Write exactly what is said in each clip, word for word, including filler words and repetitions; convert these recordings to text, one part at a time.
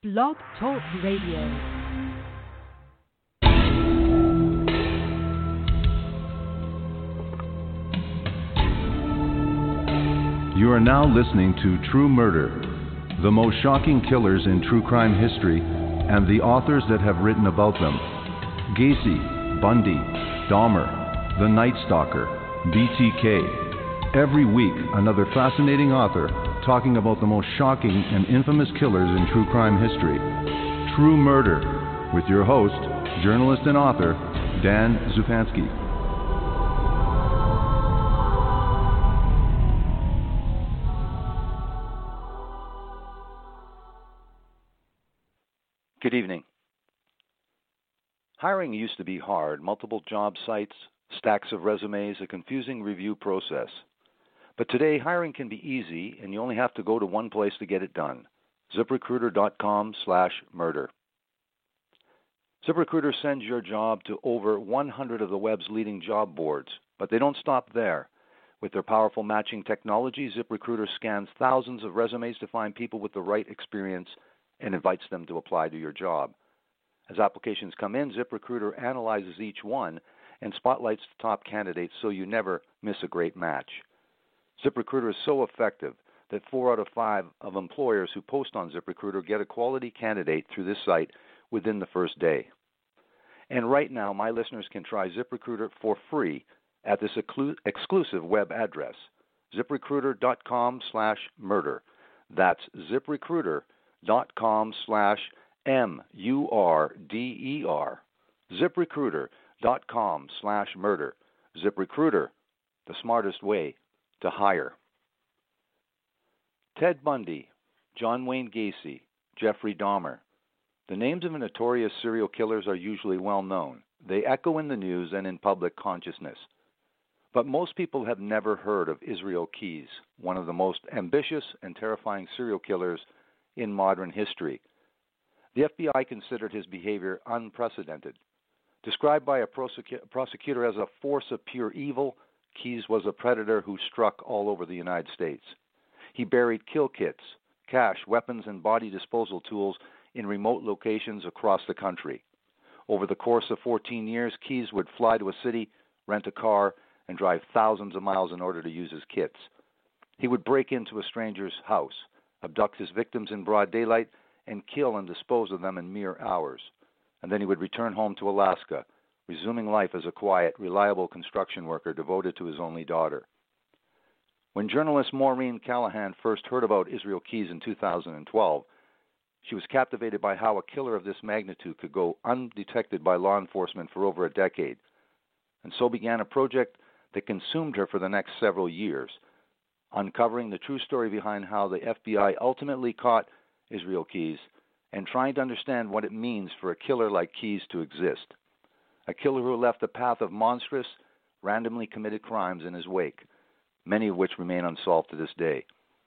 Blog Talk Radio. You are now listening to True Murder, the most shocking killers in true crime history, and the authors that have written about them. Gacy, Bundy, Dahmer, The Night Stalker, B T K. Every week, another fascinating author talking about the most shocking and infamous killers in true crime history. True Murder, with your host, journalist and author, Dan Zupansky. Good evening. Hiring used to be hard, multiple job sites, stacks of resumes, a confusing review process. But today, hiring can be easy, and you only have to go to one place to get it done, ZipRecruiter.com slash murder. ZipRecruiter sends your job to over one hundred of the web's leading job boards, but they don't stop there. With their powerful matching technology, ZipRecruiter scans thousands of resumes to find people with the right experience and invites them to apply to your job. As applications come in, ZipRecruiter analyzes each one and spotlights the top candidates so you never miss a great match. ZipRecruiter is so effective that four out of five of employers who post on ZipRecruiter get a quality candidate through this site within the first day. And right now, my listeners can try ZipRecruiter for free at this exclu- exclusive web address, ZipRecruiter.com slash murder. That's ZipRecruiter.com slash M U R D E R. ZipRecruiter.com slash murder. ZipRecruiter, the smartest way to hire. Ted Bundy, John Wayne Gacy, Jeffrey Dahmer. The names of notorious serial killers are usually well known. They echo in the news and in public consciousness. But most people have never heard of Israel Keyes, one of the most ambitious and terrifying serial killers in modern history. The F B I considered his behavior unprecedented. Described by a prosecu- prosecutor as a force of pure evil, Keyes was a predator who struck all over the United States. He buried kill kits, cash, weapons, and body disposal tools in remote locations across the country. Over the course of fourteen years, Keyes would fly to a city, rent a car, and drive thousands of miles in order to use his kits. He would break into a stranger's house, abduct his victims in broad daylight, and kill and dispose of them in mere hours. And then he would return home to Alaska, resuming life as a quiet, reliable construction worker devoted to his only daughter. When journalist Maureen Callahan first heard about Israel Keyes in two thousand twelve, she was captivated by how a killer of this magnitude could go undetected by law enforcement for over a decade. And so began a project that consumed her for the next several years, uncovering the true story behind how the F B I ultimately caught Israel Keyes and trying to understand what it means for a killer like Keyes to exist. A killer who left a path of monstrous, randomly committed crimes in his wake, many of which remain unsolved to this day.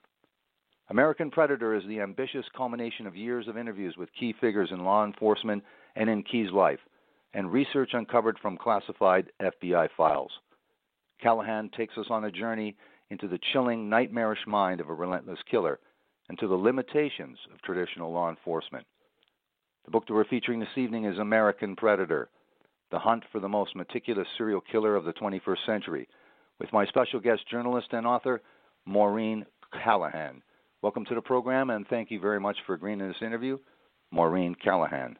American Predator is the ambitious culmination of years of interviews with key figures in law enforcement and in Keyes' life, and research uncovered from classified F B I files. Callahan takes us on a journey into the chilling, nightmarish mind of a relentless killer and to the limitations of traditional law enforcement. The book that we're featuring this evening is American Predator, The Hunt for the Most Meticulous Serial Killer of the twenty-first Century, with my special guest journalist and author, Maureen Callahan. Welcome to the program, and thank you very much for agreeing to this interview, Maureen Callahan.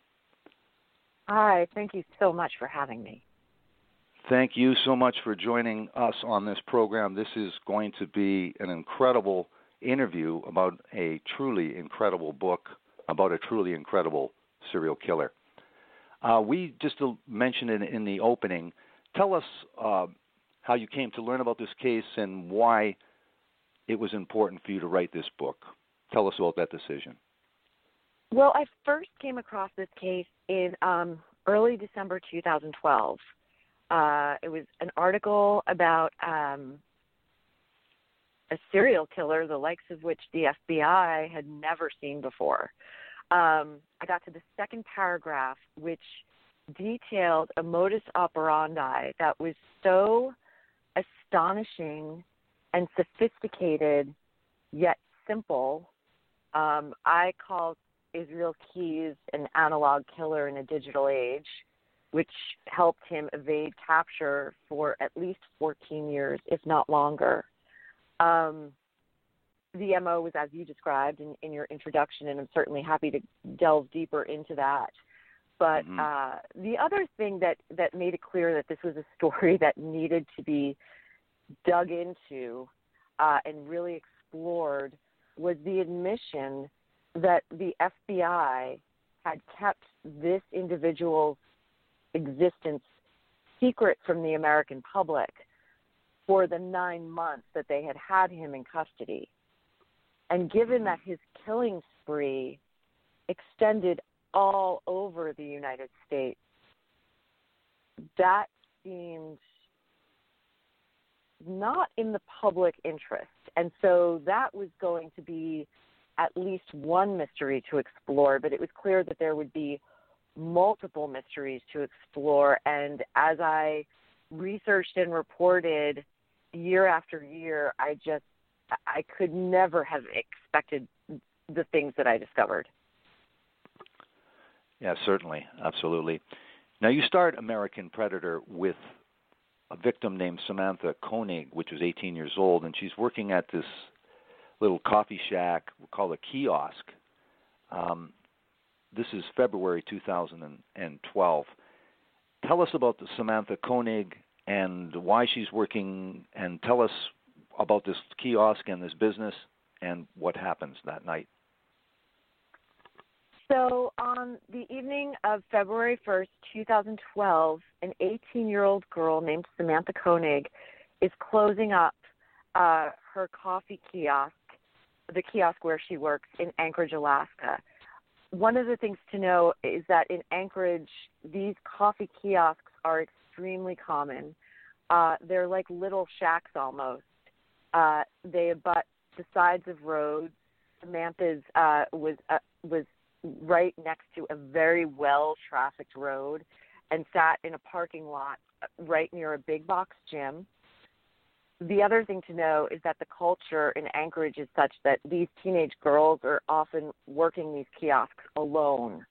Hi, thank you so much for having me. Thank you so much for joining us on this program. This is going to be an incredible interview about a truly incredible book, about a truly incredible serial killer. Uh, we just to mention it in the opening. Tell us uh, how you came to learn about this case and why it was important for you to write this book. Tell us about that decision. Well, I first came across this case in um, early December two thousand twelve. Uh, it was an article about um, a serial killer, the likes of which the F B I had never seen before. Um, I got to the second paragraph, which detailed a modus operandi that was so astonishing and sophisticated, yet simple. Um, I call Israel Keyes an analog killer in a digital age, which helped him evade capture for at least fourteen years, if not longer. Um, the M O was as you described in, in your introduction, and I'm certainly happy to delve deeper into that. But mm-hmm. uh, the other thing that, that made it clear that this was a story that needed to be dug into uh, and really explored was the admission that the F B I had kept this individual's existence secret from the American public for the nine months that they had had him in custody. And given that his killing spree extended all over the United States, that seemed not in the public interest. And so that was going to be at least one mystery to explore, but it was clear that there would be multiple mysteries to explore. And as I researched and reported year after year, I just, I could never have expected the things that I discovered. Yeah, certainly. Absolutely. Now, you start American Predator with a victim named Samantha Koenig, which was eighteen years old, and she's working at this little coffee shack called a kiosk. Um, this is February two thousand twelve. Tell us about the Samantha Koenig and why she's working, and tell us about this kiosk and this business and what happens that night. So on the evening of February first, twenty twelve, an eighteen-year-old girl named Samantha Koenig is closing up uh, her coffee kiosk, the kiosk where she works in Anchorage, Alaska. One of the things to know is that in Anchorage, these coffee kiosks are extremely common. Uh, they're like little shacks almost. Uh, they abut the sides of roads. Samantha's uh, was uh, was right next to a very well-trafficked road and sat in a parking lot right near a big box gym. The other thing to know is that the culture in Anchorage is such that these teenage girls are often working these kiosks alone.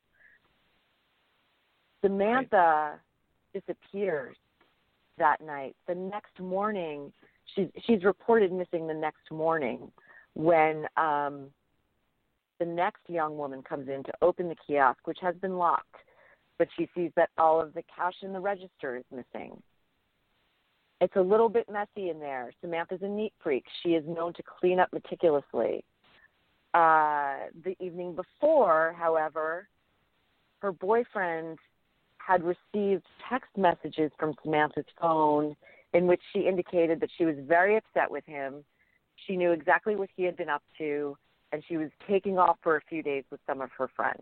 Samantha disappears that night. The next morning, she's, she's reported missing the next morning when um, the next young woman comes in to open the kiosk, which has been locked, but she sees that all of the cash in the register is missing. It's a little bit messy in there. Samantha's a neat freak. She is known to clean up meticulously. Uh, the evening before, however, her boyfriend had received text messages from Samantha's phone in which she indicated that she was very upset with him. She knew exactly what he had been up to, and she was taking off for a few days with some of her friends.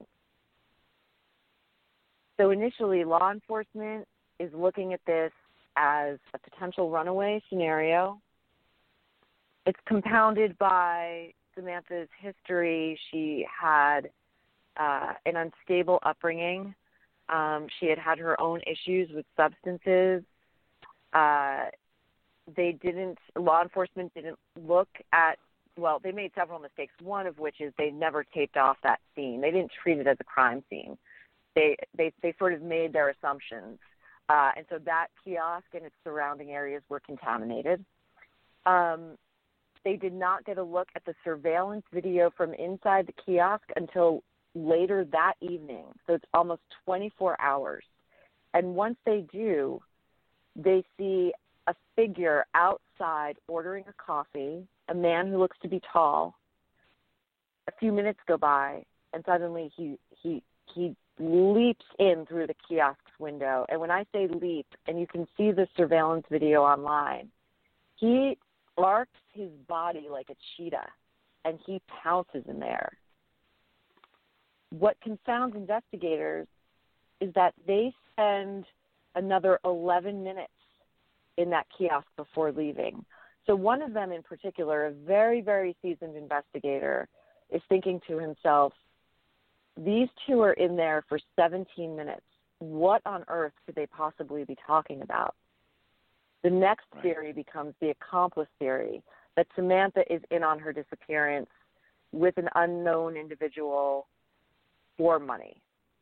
So initially, law enforcement is looking at this as a potential runaway scenario. It's compounded by Samantha's history. She had uh, an unstable upbringing. Um, she had had her own issues with substances. Uh, they didn't, law enforcement didn't look at, well, they made several mistakes, one of which is they never taped off that scene. They didn't treat it as a crime scene. They they, they sort of made their assumptions. Uh, and so that kiosk and its surrounding areas were contaminated. Um, they did not get a look at the surveillance video from inside the kiosk until later that evening. So it's almost twenty-four hours. And once they do, they see a figure outside ordering a coffee, a man who looks to be tall. A few minutes go by, and suddenly he he he leaps in through the kiosk's window. And when I say leap, and you can see the surveillance video online, he arcs his body like a cheetah, and he pounces in there. What confounds investigators is that they spend another eleven minutes in that kiosk before leaving. So one of them in particular, a very, very seasoned investigator, is thinking to himself, these two are in there for seventeen minutes. What on earth could they possibly be talking about? The next right. theory becomes the accomplice theory, that Samantha is in on her disappearance with an unknown individual for money.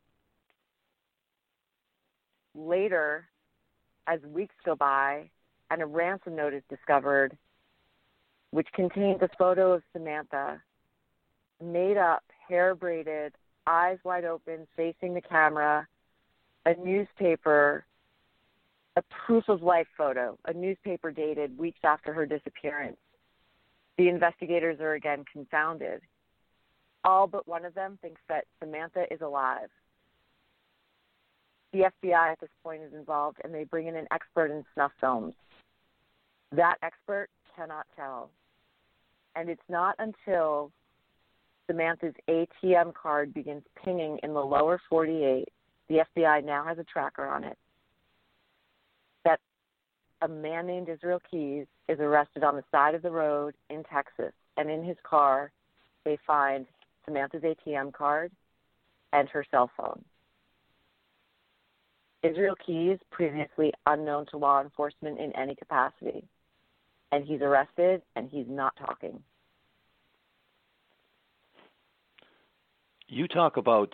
Later, as weeks go by, and a ransom note is discovered, which contains a photo of Samantha, made up, hair braided, eyes wide open, facing the camera, a newspaper, a proof of life photo, a newspaper dated weeks after her disappearance. The investigators are again confounded. All but one of them thinks that Samantha is alive. The F B I at this point is involved, and they bring in an expert in snuff films. That expert cannot tell. And it's not until Samantha's A T M card begins pinging in the lower forty-eight, the F B I now has a tracker on it, that a man named Israel Keys is arrested on the side of the road in Texas. And in his car, they find Samantha's A T M card and her cell phone. Israel Keys, previously unknown to law enforcement in any capacity. And he's arrested, and he's not talking. You talk about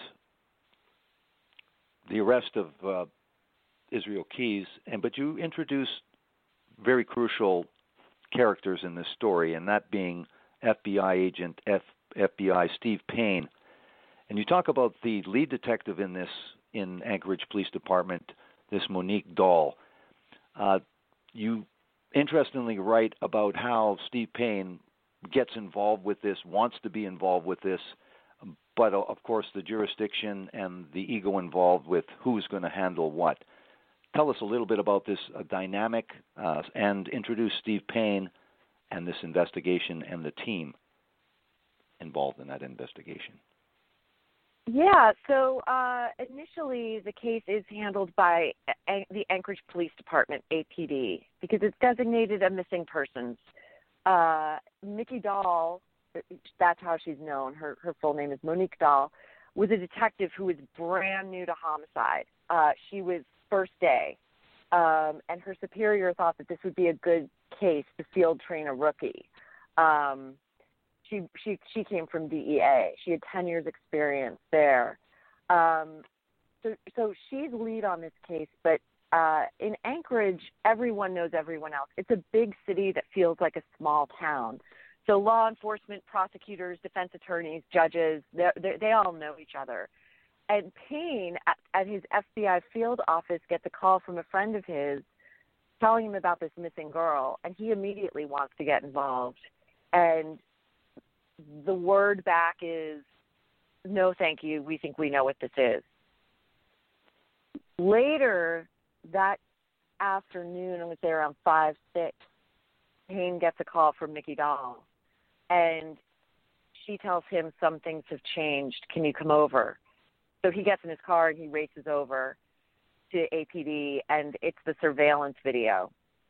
the arrest of uh, Israel Keys, and but you introduce very crucial characters in this story, and that being F B I agent F, FBI Steve Payne. And you talk about the lead detective in this, in Anchorage Police Department, this Monique Dahl. Uh, you interestingly write about how Steve Payne gets involved with this, wants to be involved with this, but uh, of course the jurisdiction and the ego involved with who's going to handle what. Tell us a little bit about this uh, dynamic uh, and introduce Steve Payne and this investigation and the team involved in that investigation. Yeah, so uh, initially the case is handled by a- the Anchorage Police Department, A P D, because it's designated a missing persons. Uh, Nikki Dahl, that's how she's known, her, her full name is Monique Dahl, was a detective who was brand new to homicide. Uh, she was first day, um, and her superior thought that this would be a good case to field train a rookie. Um She, she she came from D E A. She had ten years experience there. Um, so so she's lead on this case, but uh, in Anchorage, everyone knows everyone else. It's a big city that feels like a small town. So law enforcement, prosecutors, defense attorneys, judges, they they all know each other. And Payne, at, at his F B I field office, gets a call from a friend of his telling him about this missing girl, and he immediately wants to get involved. And the word back is, no, thank you. We think we know what this is. Later that afternoon, I would say around five, six, Payne gets a call from Nikki Dahl, and she tells him some things have changed. Can you come over? So he gets in his car and he races over to A P D, and it's the surveillance video.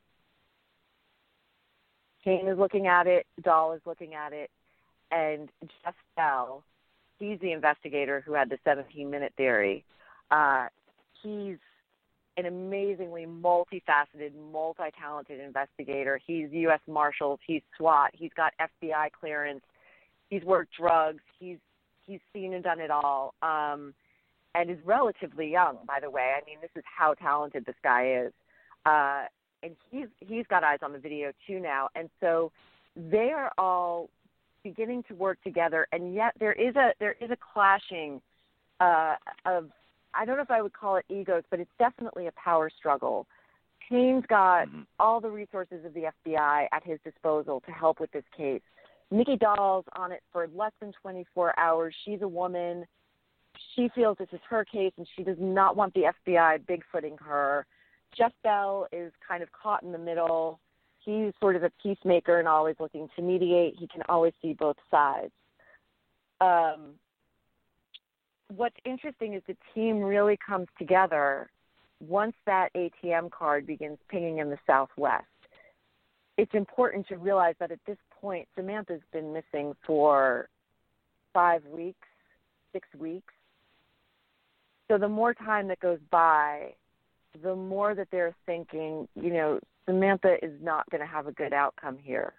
Payne is looking at it. Dahl is looking at it. And Jeff Bell, he's the investigator who had the seventeen-minute theory. Uh, he's an amazingly multifaceted, multi-talented investigator. He's U S Marshals. He's SWAT. He's got F B I clearance. He's worked drugs. He's he's seen and done it all, um, and is relatively young, by the way. I mean, this is how talented this guy is. Uh, and he's he's got eyes on the video, too, now. And so they are all beginning to work together, and yet there is a there is a clashing uh, of, I don't know if I would call it egos, but it's definitely a power struggle. Payne's got mm-hmm. all the resources of the F B I at his disposal to help with this case. Nikki Dahl's on it for less than twenty-four hours. She's a woman. She feels this is her case, and she does not want the F B I bigfooting her. Jeff Bell is kind of caught in the middle. He's sort of a peacemaker and always looking to mediate. He can always see both sides. Um, what's interesting is the team really comes together once that A T M card begins pinging in the Southwest. It's important to realize that at this point, Samantha's been missing for five weeks, six weeks. So the more time that goes by, the more that they're thinking, you know, Samantha is not going to have a good outcome here.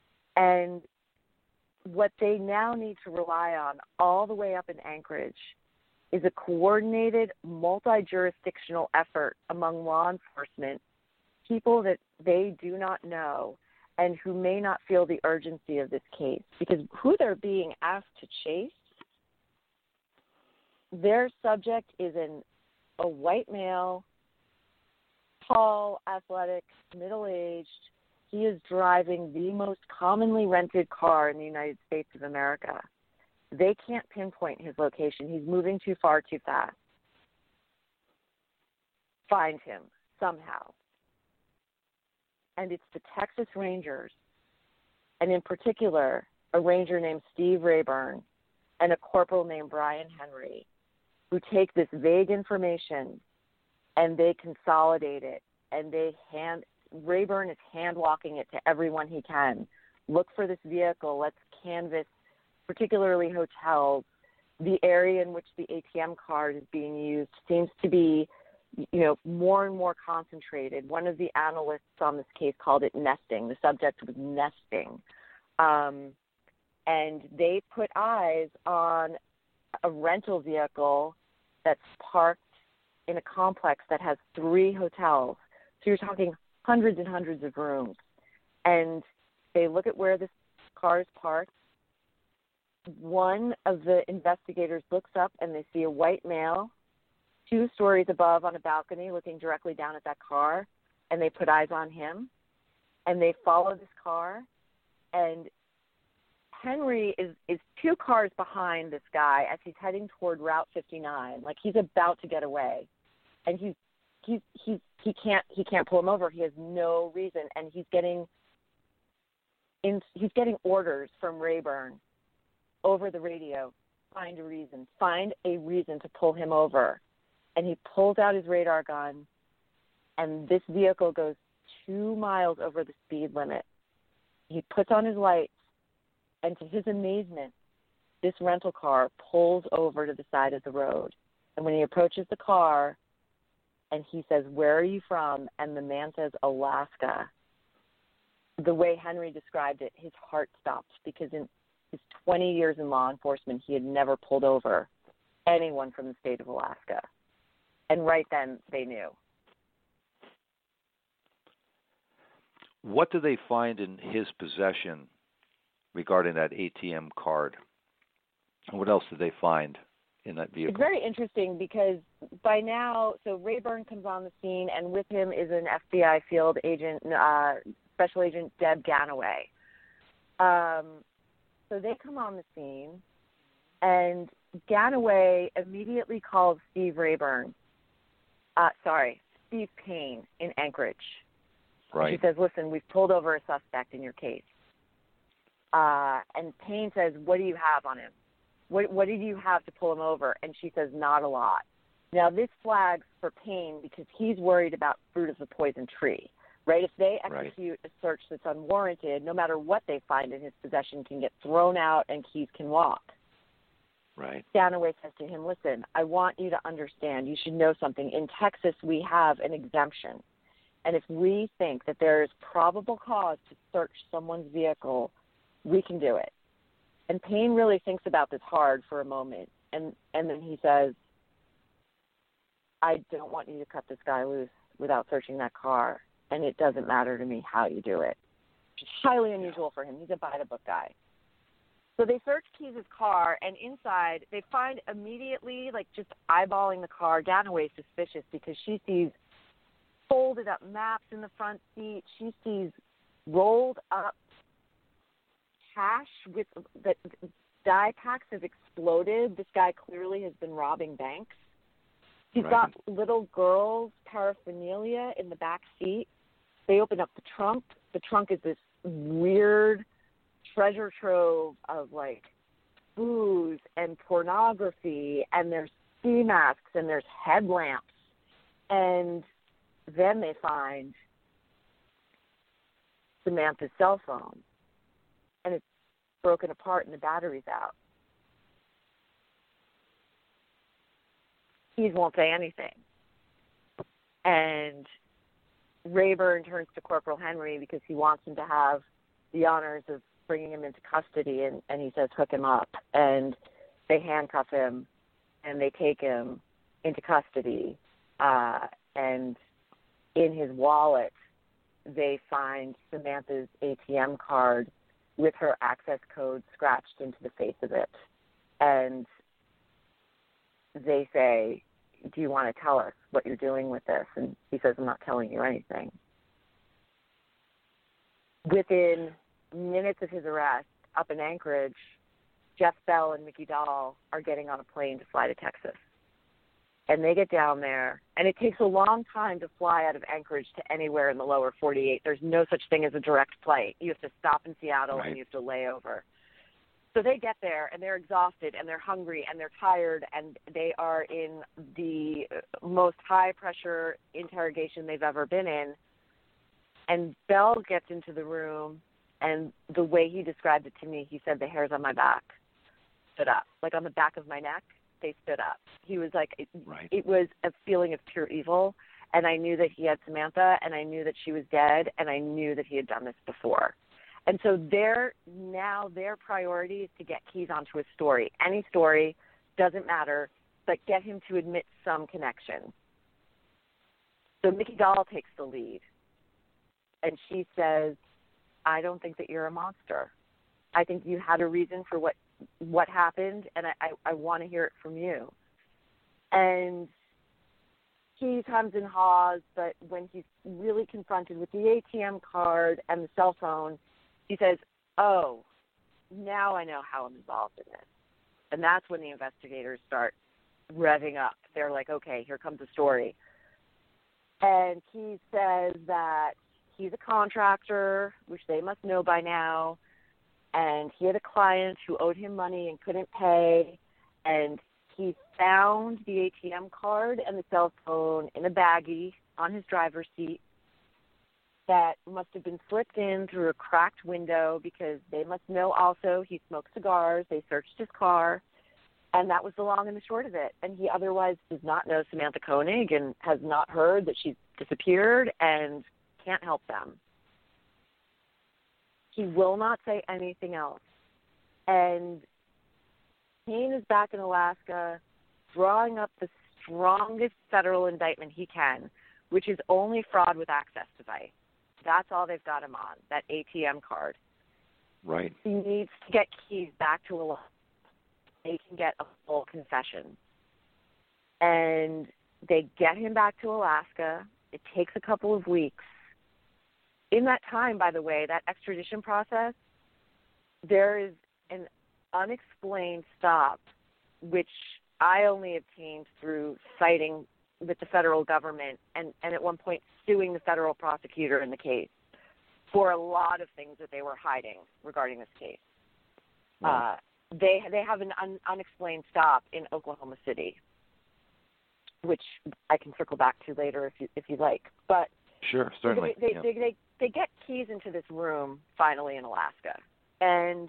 And what they now need to rely on all the way up in Anchorage is a coordinated, multi-jurisdictional effort among law enforcement, people that they do not know and who may not feel the urgency of this case. Because who they're being asked to chase, their subject is an, a white male, tall, athletic, middle-aged. He is driving the most commonly rented car in the United States of America. They can't pinpoint his location. He's moving too far too fast. Find him somehow. And it's the Texas Rangers, and in particular, a ranger named Steve Rayburn and a corporal named Brian Henry, who take this vague information and they consolidate it, and they hand, Rayburn is hand-walking it to everyone he can. Look for this vehicle. Let's canvass, particularly hotels. The area in which the A T M card is being used seems to be, you know, more and more concentrated. One of the analysts on this case called it nesting. The subject was nesting. Um, and they put eyes on a rental vehicle that's parked in a complex that has three hotels. So you're talking hundreds and hundreds of rooms. And they look at where this car is parked. One of the investigators looks up and they see a white male two stories above on a balcony looking directly down at that car, and they put eyes on him, and they follow this car, and Henry is, is two cars behind this guy as he's heading toward Route fifty-nine. Like, he's about to get away, and he's, he's, he's, he can't he can't pull him over. He has no reason, and he's getting in, he's getting orders from Rayburn over the radio. Find a reason. Find a reason to pull him over. And he pulls out his radar gun, and this vehicle goes two miles over the speed limit. He puts on his lights, and to his amazement, this rental car pulls over to the side of the road. And when he approaches the car, and he says, "Where are you from?" and the man says, "Alaska," the way Henry described it, his heart stopped, because in his twenty years in law enforcement, he had never pulled over anyone from the state of Alaska. And right then, they knew. What do they find in his possession regarding that A T M card? And what else did they find in that vehicle? It's very interesting because by now, so Rayburn comes on the scene, and with him is an F B I field agent, uh, Special Agent Deb Ganaway. Um, so they come on the scene, and Ganaway immediately calls Steve Rayburn. Uh, sorry, Steve Payne in Anchorage. Right. She says, "Listen, we've pulled over a suspect in your case." Uh, and Payne says, "What do you have on him? What, what did you have to pull him over?" And she says, "Not a lot." Now, this flags for Payne because he's worried about fruit of the poison tree, right? If they execute right. a search that's unwarranted, no matter what they find in his possession can get thrown out and keys can walk. Right. Ganaway says to him, "Listen, I want you to understand. You should know something. In Texas, we have an exemption. And if we think that there is probable cause to search someone's vehicle, we can do it." And Payne really thinks about this hard for a moment. And, and then he says, "I don't want you to cut this guy loose without searching that car. And it doesn't matter to me how you do it." It's highly unusual for him. He's a by-the-book guy. So they search Keyes' car, and inside they find immediately, like just eyeballing the car, Ganaway suspicious because she sees folded up maps in the front seat. She sees rolled up cash with that die packs have exploded. This guy clearly has been robbing banks. He's right. got little girls' paraphernalia in the back seat. They open up the trunk. The trunk is this weird treasure trove of like booze and pornography, and there's ski masks and there's headlamps, and then they find Samantha's cell phone, and it's broken apart and the battery's out. He won't say anything, and Rayburn turns to Corporal Henry because he wants him to have the honors of bringing him into custody, and, and he says, "Hook him up." And they handcuff him, and they take him into custody, uh, and in his wallet, they find Samantha's A T M card with her access code scratched into the face of it. And they say, do you want to tell us what you're doing with this? And he says, I'm not telling you anything. Within minutes of his arrest, up in Anchorage, Jeff Bell and Mickey Dahl are getting on a plane to fly to Texas. And they get down there, and it takes a long time to fly out of Anchorage to anywhere in the lower forty-eight. There's no such thing as a direct flight. You have to stop in Seattle, right, and you have to lay over. So they get there, and they're exhausted, and they're hungry, and they're tired, and they are in the most high-pressure interrogation they've ever been in. And Bell gets into the room, and the way he described it to me, he said the hairs on my back stood up, like on the back of my neck. They stood up. He was like, it, right. it was a feeling of pure evil, and I knew that he had Samantha, and I knew that she was dead, and I knew that he had done this before. And so their now their priority is to get Keys onto his story. Any story, doesn't matter, but get him to admit some connection. So Mickey Dahl takes the lead, and she says, I don't think that you're a monster. I think you had a reason for what what happened, and I, I, I want to hear it from you. And he comes and haws, but when he's really confronted with the A T M card and the cell phone, he says, oh, now I know how I'm involved in this. And that's when the investigators start revving up. They're like, okay, here comes the story. And he says that he's a contractor, which they must know by now, and he had a client who owed him money and couldn't pay, and he found the A T M card and the cell phone in a baggie on his driver's seat that must have been slipped in through a cracked window because they must know also he smoked cigars. They searched his car, and that was the long and the short of it. And he otherwise does not know Samantha Koenig and has not heard that she's disappeared and can't help them. He will not say anything else. And Payne is back in Alaska drawing up the strongest federal indictment he can, which is only fraud with access device. That's all they've got him on, that A T M card. Right. He needs to get Keys back to Alaska. They can get a full confession. And they get him back to Alaska. It takes a couple of weeks. In that time, by the way, that extradition process, there is an unexplained stop, which I only obtained through fighting with the federal government and, and at one point suing the federal prosecutor in the case for a lot of things that they were hiding regarding this case. Wow. Uh, they they have an un, unexplained stop in Oklahoma City, which I can circle back to later if you if you like. But sure, certainly. They they, yep. they, they they get Keys into this room finally in Alaska, and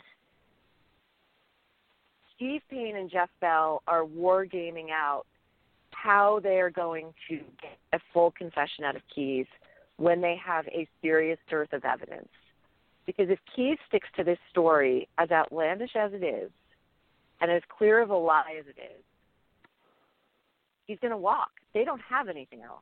Steve Payne and Jeff Bell are wargaming out how they are going to get a full confession out of Keys when they have a serious dearth of evidence. Because if Keys sticks to this story, as outlandish as it is, and as clear of a lie as it is, he's going to walk. They don't have anything else.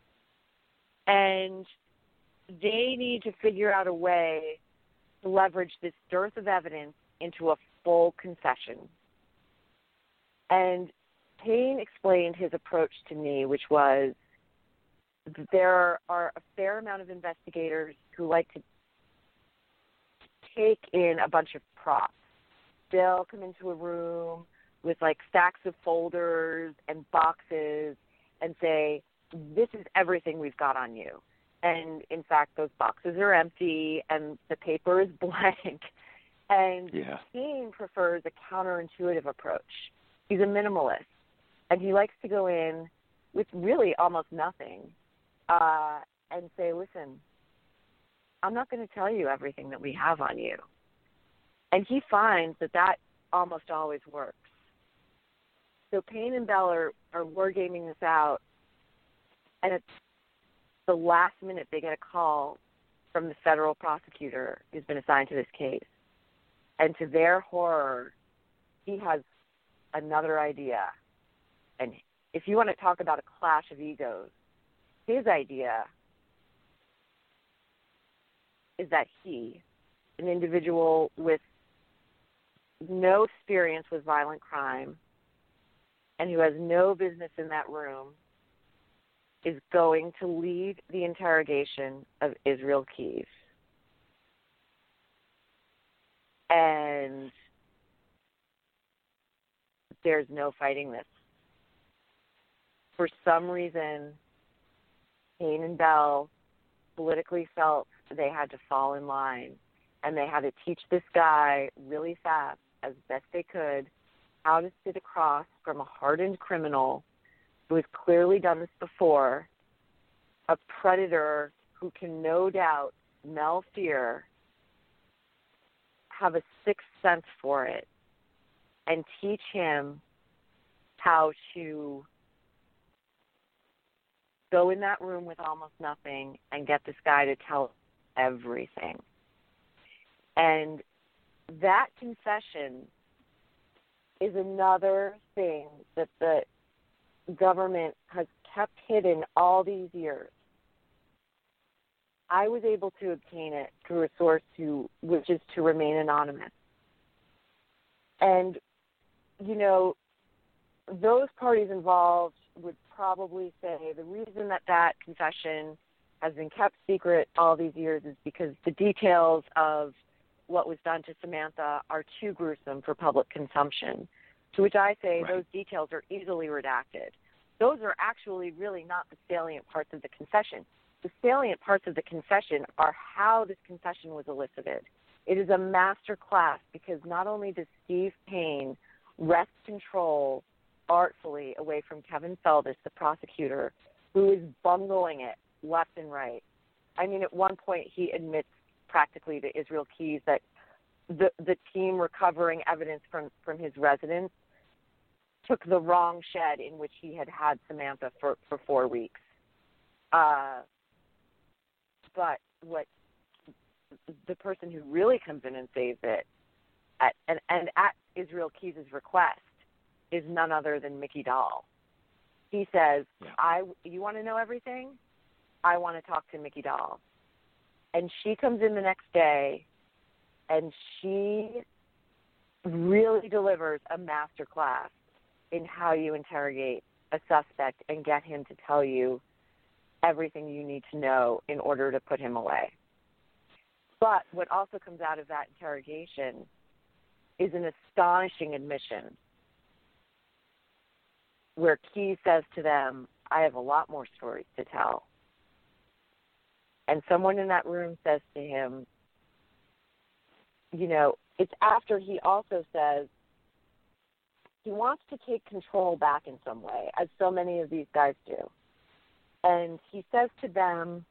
And they need to figure out a way to leverage this dearth of evidence into a full confession. And Payne explained his approach to me, which was there are a fair amount of investigators who like to take in a bunch of props. They'll come into a room with like stacks of folders and boxes and say, this is everything we've got on you. And in fact, those boxes are empty and the paper is blank. And yeah. Payne prefers a counterintuitive approach. He's a minimalist, and he likes to go in with really almost nothing uh, and say, listen, I'm not going to tell you everything that we have on you. And he finds that that almost always works. So Payne and Bell are, are wargaming this out, and at the last minute they get a call from the federal prosecutor who's been assigned to this case. And to their horror, he has another idea. And if you want to talk about a clash of egos, his idea is that he, an individual with no experience with violent crime and who has no business in that room, is going to lead the interrogation of Israel Keyes. And there's no fighting this. For some reason, Cain and Bell politically felt they had to fall in line, and they had to teach this guy really fast, as best they could, how to sit across from a hardened criminal who has clearly done this before, a predator who can no doubt smell fear, have a sixth sense for it, and teach him how to go in that room with almost nothing and get this guy to tell everything. And that confession is another thing that the government has kept hidden all these years. I was able to obtain it through a source who wishes to remain anonymous. And, you know, those parties involved would probably say the reason that that confession has been kept secret all these years is because the details of what was done to Samantha are too gruesome for public consumption, to which I say right. Those details are easily redacted. Those are actually really not the salient parts of the confession. The salient parts of the confession are how this confession was elicited. It is a master class because not only does Steve Payne wrest control artfully away from Kevin Feldis, the prosecutor, who is bungling it left and right. I mean, at one point he admits practically to Israel Keyes that the the team recovering evidence from, from his residence took the wrong shed in which he had had Samantha for, for four weeks. Uh, but what the person who really comes in and saves it, at, and, and at Israel Keyes' request, is none other than Mickey Dahl. He says, yeah. "I you want to know everything? I want to talk to Mickey Dahl." And she comes in the next day, and she really delivers a master class in how you interrogate a suspect and get him to tell you everything you need to know in order to put him away. But what also comes out of that interrogation is an astonishing admission where Keyes says to them, "I have a lot more stories to tell." And someone in that room says to him, you know, it's after he also says he wants to take control back in some way, as so many of these guys do. And he says to them,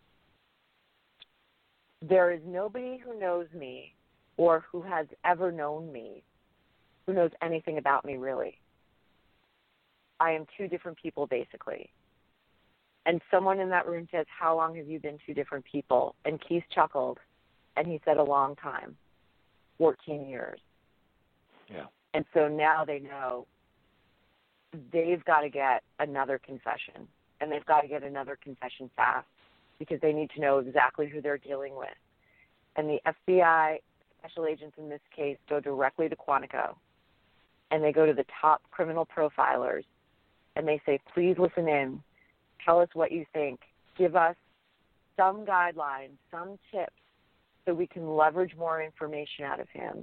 "There is nobody who knows me or who has ever known me who knows anything about me, really. I am two different people, basically." And someone in that room says, "How long have you been two different people?" And Keyes chuckled, and he said, "A long time, fourteen years. Yeah. And so now they know they've got to get another confession, and they've got to get another confession fast because they need to know exactly who they're dealing with. And the F B I special agents in this case go directly to Quantico, and they go to the top criminal profilers, and they say, "Please listen in. Tell us what you think. Give us some guidelines, some tips, so we can leverage more information out of him."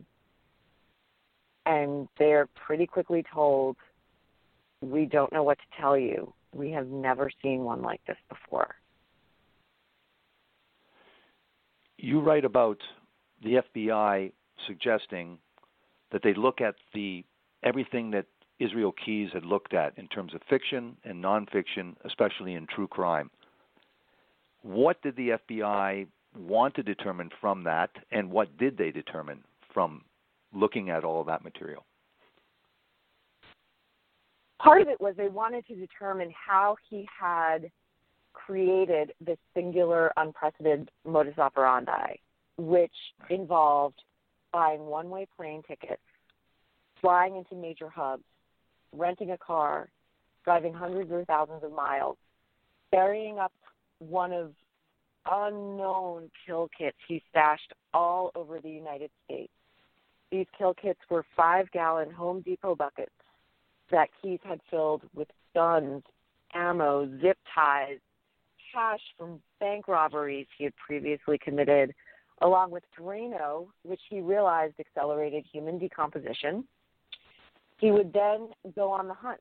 And they're pretty quickly told, "We don't know what to tell you. We have never seen one like this before." You write about the F B I suggesting that they look at the everything that Israel Keyes had looked at in terms of fiction and nonfiction, especially in true crime. What did the F B I want to determine from that, and what did they determine from looking at all of that material? Part of it was they wanted to determine how he had created this singular, unprecedented modus operandi, which involved buying one-way plane tickets, flying into major hubs, renting a car, driving hundreds or thousands of miles, burying up one of unknown kill kits he stashed all over the United States. These kill kits were five-gallon Home Depot buckets that Keyes had filled with guns, ammo, zip ties, cash from bank robberies he had previously committed, along with Drano, which he realized accelerated human decomposition. He would then go on the hunt,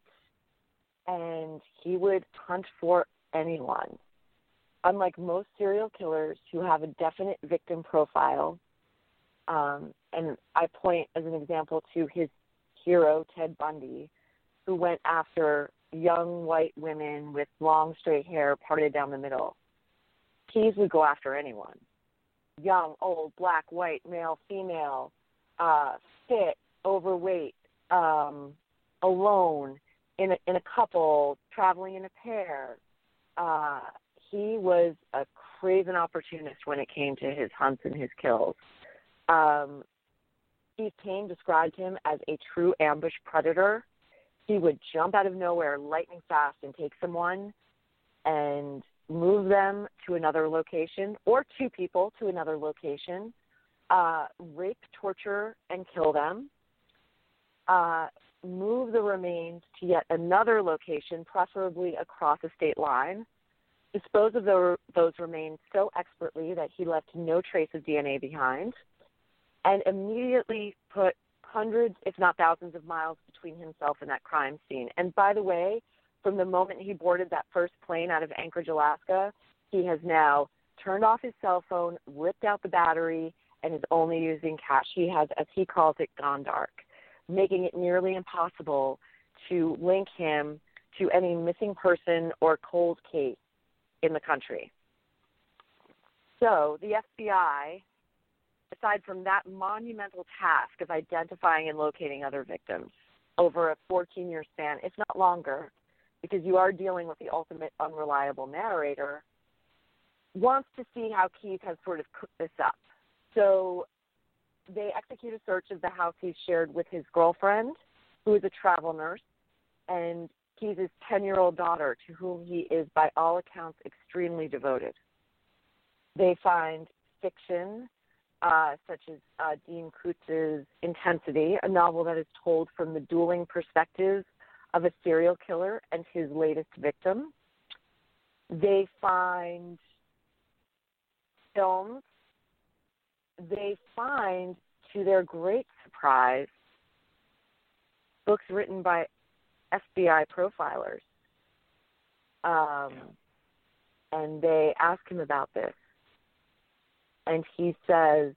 and he would hunt for anyone. Unlike most serial killers who have a definite victim profile, um, and I point as an example to his hero, Ted Bundy, who went after young white women with long straight hair parted down the middle. Keyes would go after anyone. Young, old, black, white, male, female, uh, fit, overweight, um, alone, in a, in a couple, traveling in a pair. Uh, he was a craven opportunist when it came to his hunts and his kills. Um, Steve Kane described him as a true ambush predator. He would jump out of nowhere lightning fast and take someone and move them to another location, or two people to another location, uh, rape, torture, and kill them, uh, move the remains to yet another location, preferably across a state line, dispose of the, those remains so expertly that he left no trace of D N A behind, and immediately put hundreds, if not thousands of miles between himself and that crime scene. And by the way, from the moment he boarded that first plane out of Anchorage, Alaska, he has now turned off his cell phone, ripped out the battery, and is only using cash. He has, as he calls it, gone dark, making it nearly impossible to link him to any missing person or cold case in the country. So the F B I, aside from that monumental task of identifying and locating other victims over a fourteen-year span, if not longer, because you are dealing with the ultimate unreliable narrator, wants to see how Keyes has sort of cooked this up. So they execute a search of the house he's shared with his girlfriend, who is a travel nurse, and Keyes' ten-year-old daughter, to whom he is, by all accounts, extremely devoted. They find fiction, Uh, such as uh, Dean Kootz's Intensity, a novel that is told from the dueling perspectives of a serial killer and his latest victim. They find films. They find, to their great surprise, books written by F B I profilers. Um, yeah. And they ask him about this. And he says,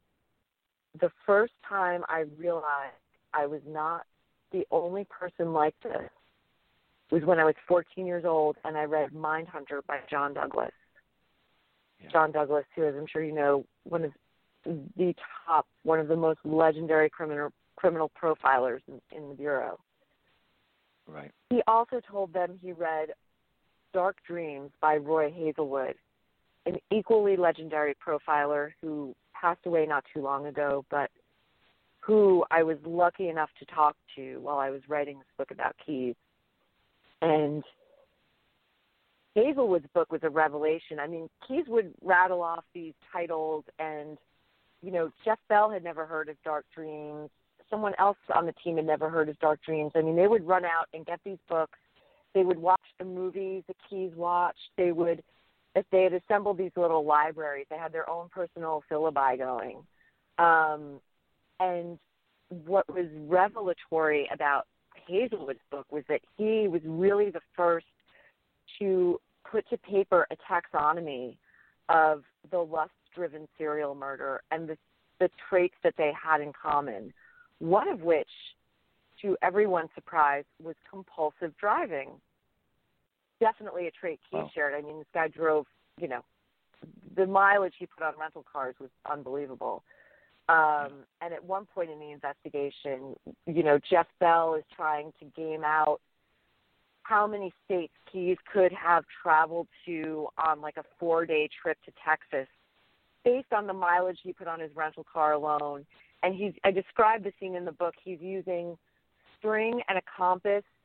the first time I realized I was not the only person like this was when I was fourteen years old and I read Mindhunter by John Douglas. Yeah. John Douglas, who, as I'm sure you know, one of the top, one of the most legendary criminal criminal profilers in, in the Bureau. Right. He also told them he read Dark Dreams by Roy Hazelwood, an equally legendary profiler who passed away not too long ago, but who I was lucky enough to talk to while I was writing this book about Keyes. And Hazelwood's book was a revelation. I mean, Keyes would rattle off these titles, and, you know, Jeff Bell had never heard of Dark Dreams. Someone else on the team had never heard of Dark Dreams. I mean, they would run out and get these books. They would watch the movies that Keyes watched. They would, if they had assembled these little libraries, they had their own personal syllabi going. Um, and what was revelatory about Hazelwood's book was that he was really the first to put to paper a taxonomy of the lust-driven serial murder and the, the traits that they had in common, one of which, to everyone's surprise, was compulsive driving. Definitely a trait Keyes wow. shared. I mean, this guy drove, you know, the mileage he put on rental cars was unbelievable. Um, and at one point in the investigation, you know, Jeff Bell is trying to game out how many states Keyes could have traveled to on like a four-day trip to Texas based on the mileage he put on his rental car alone. And he's, I described the scene in the book. He's using string and a compass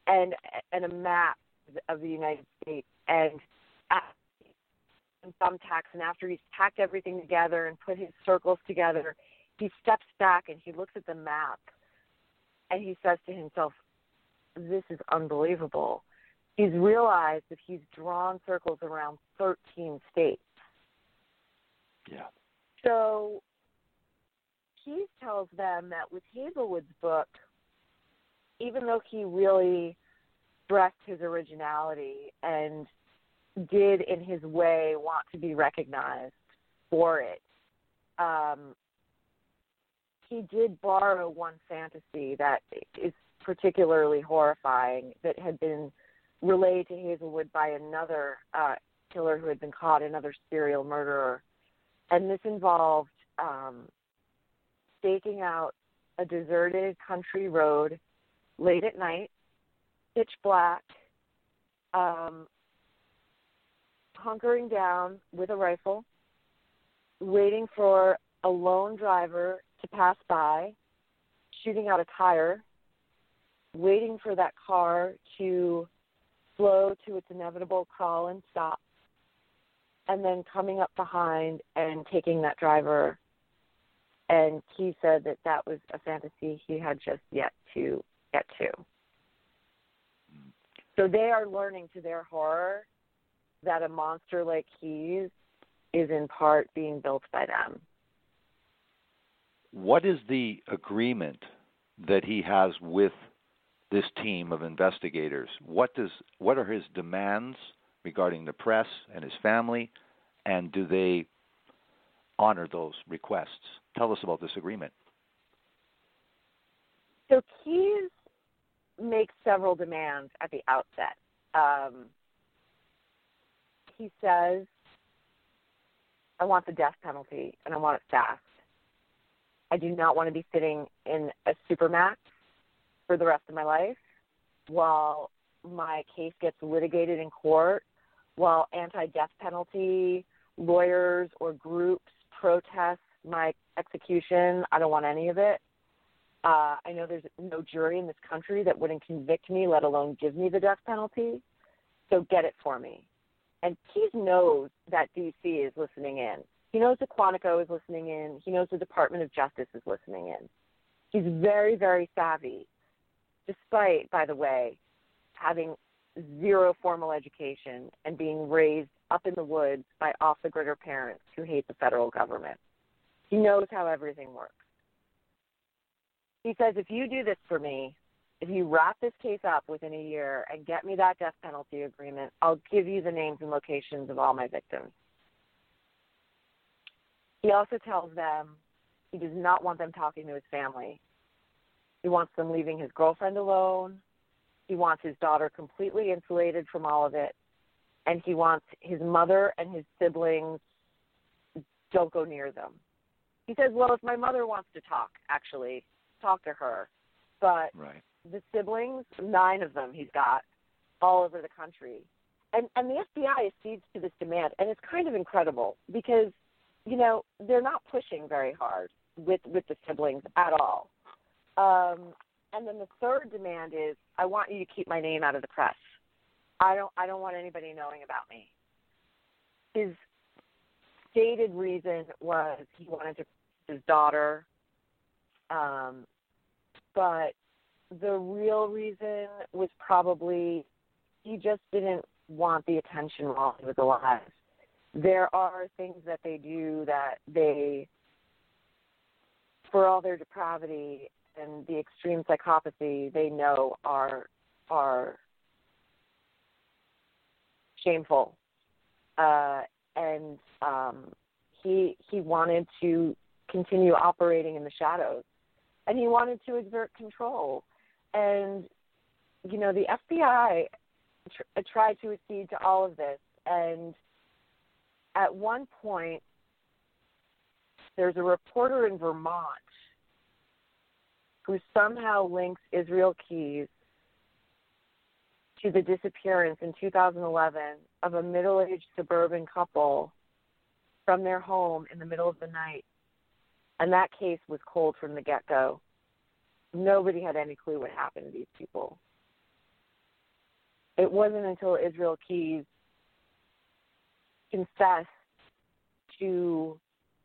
and and a map of the United States, and thumbtacks, and after he's tacked everything together and put his circles together, he steps back and he looks at the map and he says to himself, this is unbelievable. He's realized that he's drawn circles around thirteen states. Yeah. So he tells them that with Hazelwood's book, even though he really stressed his originality and did in his way want to be recognized for it, um, he did borrow one fantasy that is particularly horrifying that had been relayed to Hazelwood by another uh, killer who had been caught, another serial murderer. And this involved um, staking out a deserted country road late at night, pitch black, um, hunkering down with a rifle, waiting for a lone driver to pass by, shooting out a tire, waiting for that car to slow to its inevitable crawl and stop, and then coming up behind and taking that driver. And he said that that was a fantasy he had just yet to get to. So they are learning to their horror that a monster like Keyes is in part being built by them. What is the agreement that he has with this team of investigators? What does what are his demands regarding the press and his family, and do they honor those requests? Tell us about this agreement. So Keyes makes several demands at the outset. Um, he says, I want the death penalty, and I want it fast. I do not want to be sitting in a supermax for the rest of my life while my case gets litigated in court, while anti-death penalty lawyers or groups protest my execution. I don't want any of it. Uh, I know there's no jury in this country that wouldn't convict me, let alone give me the death penalty. So get it for me. And Keyes knows that D C is listening in. He knows that Quantico is listening in. He knows the Department of Justice is listening in. He's very, very savvy, despite, by the way, having zero formal education and being raised up in the woods by off-the-gritter parents who hate the federal government. He knows how everything works. He says, if you do this for me, if you wrap this case up within a year and get me that death penalty agreement, I'll give you the names and locations of all my victims. He also tells them he does not want them talking to his family. He wants them leaving his girlfriend alone. He wants his daughter completely insulated from all of it. And he wants his mother and his siblings, don't go near them. He says, well, if my mother wants to talk, actually, talk to her. But right. The siblings, nine of them he's got all over the country. And and the F B I accedes to this demand. And it's kind of incredible because, you know, they're not pushing very hard with, with the siblings at all. Um, and then the third demand is, I want you to keep my name out of the press. I don't I don't want anybody knowing about me. His stated reason was he wanted to protect his daughter. Um, but the real reason was probably he just didn't want the attention while he was alive. There are things that they do that they, for all their depravity and the extreme psychopathy, they know are are shameful. Uh, and um, he he wanted to continue operating in the shadows, and he wanted to exert control. And, you know, the F B I tr- tried to accede to all of this. And at one point, there's a reporter in Vermont who somehow links Israel Keyes to the disappearance in two thousand eleven of a middle-aged suburban couple from their home in the middle of the night. And that case was cold from the get-go. Nobody had any clue what happened to these people. it wasn't until Israel Keyes confessed to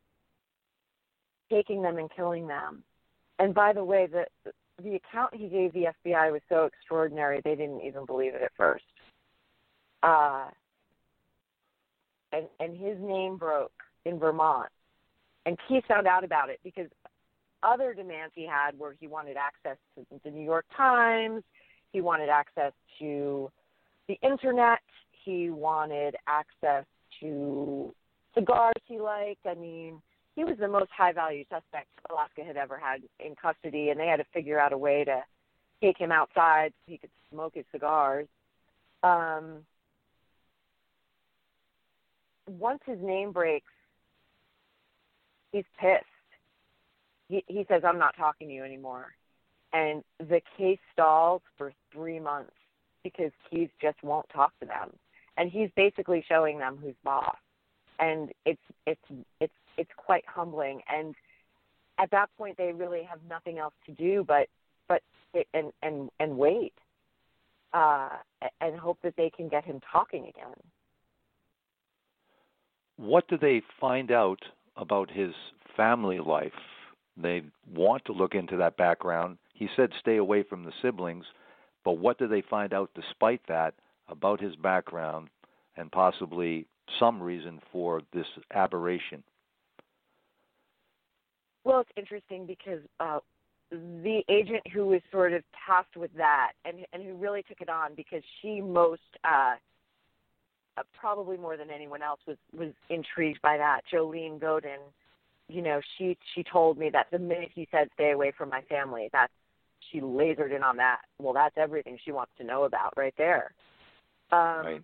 taking them and killing them. And by the way, the the account he gave the F B I was so extraordinary, they didn't even believe it at first. Uh, and, and his name broke in Vermont. And Keyes found out about it because other demands he had were he wanted access to the New York Times, he wanted access to the Internet, he wanted access to cigars he liked. I mean, he was the most high-value suspect Alaska had ever had in custody, and they had to figure out a way to take him outside so he could smoke his cigars. Um, once his name breaks, he's pissed. He, he says, I'm not talking to you anymore. And the case stalls for three months because Keyes just won't talk to them. And he's basically showing them who's boss. And it's it's it's it's quite humbling. And at that point, they really have nothing else to do but but and and and wait uh, and hope that they can get him talking again. What do they find out about his family life? They want to look into that background. He said stay away from the siblings, but what do they find out despite that about his background and possibly some reason for this aberration? Well, it's interesting because uh, the agent who was sort of tasked with that and, and who really took it on because she most, uh, uh, probably more than anyone else, was, was intrigued by that, Jolene Godin, you know, she she told me that the minute he said stay away from my family, that's, she lasered in on that. Well, that's everything she wants to know about right there. Um, right.